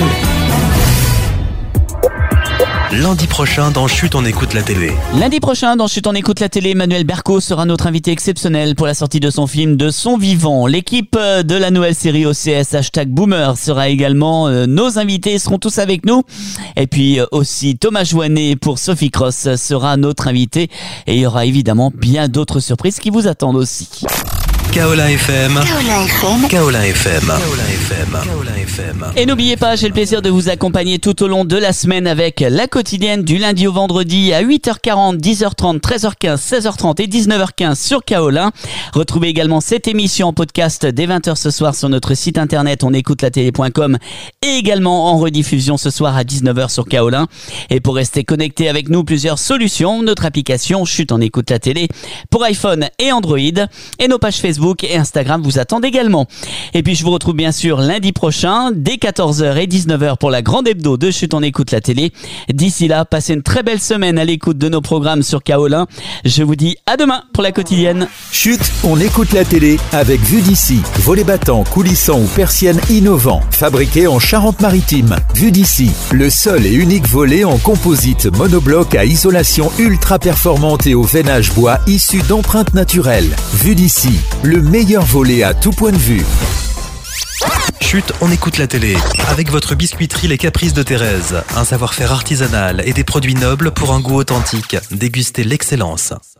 Lundi prochain dans Chut on écoute la télé. Lundi prochain dans Chut on écoute la télé, Emmanuel Berco sera notre invité exceptionnel pour la sortie de son film De son vivant. L'équipe de la nouvelle série OCS #Boomer sera également nos invités, seront tous avec nous. Et puis aussi Thomas Joannet pour Sophie Cross sera notre invité, et il y aura évidemment bien d'autres surprises qui vous attendent aussi. Kaola FM. Kaola FM. Kaola FM. Kaola FM. Kaola FM. Et n'oubliez pas, j'ai le plaisir de vous accompagner tout au long de la semaine avec la quotidienne du lundi au vendredi à 8h40, 10h30, 13h15, 16h30 et 19h15 sur Kaola. Retrouvez également cette émission en podcast dès 20h ce soir sur notre site internet onécoutelatélé.com, et également en rediffusion ce soir à 19h sur Kaola. Et pour rester connecté avec nous, plusieurs solutions: notre application Chut on écoute la télé pour iPhone et Android, et nos pages Facebook Facebook et Instagram vous attendent également. Et puis je vous retrouve bien sûr lundi prochain dès 14h et 19h pour la grande hebdo de Chut on écoute la télé. D'ici là, passez une très belle semaine à l'écoute de nos programmes sur Kaolin. Je vous dis à demain pour la quotidienne. Chut, on écoute la télé avec Vue d'ici. Volets battants, coulissants ou persiennes innovants. Fabriqués en Charente-Maritime. Vue d'ici, le seul et unique volet en composite monobloc à isolation ultra performante et au veinage bois issu d'empreintes naturelles. Vue d'ici, le meilleur volet à tout point de vue. Chut, on écoute la télé. Avec votre biscuiterie Les Caprices de Thérèse. Un savoir-faire artisanal et des produits nobles pour un goût authentique. Dégustez l'excellence.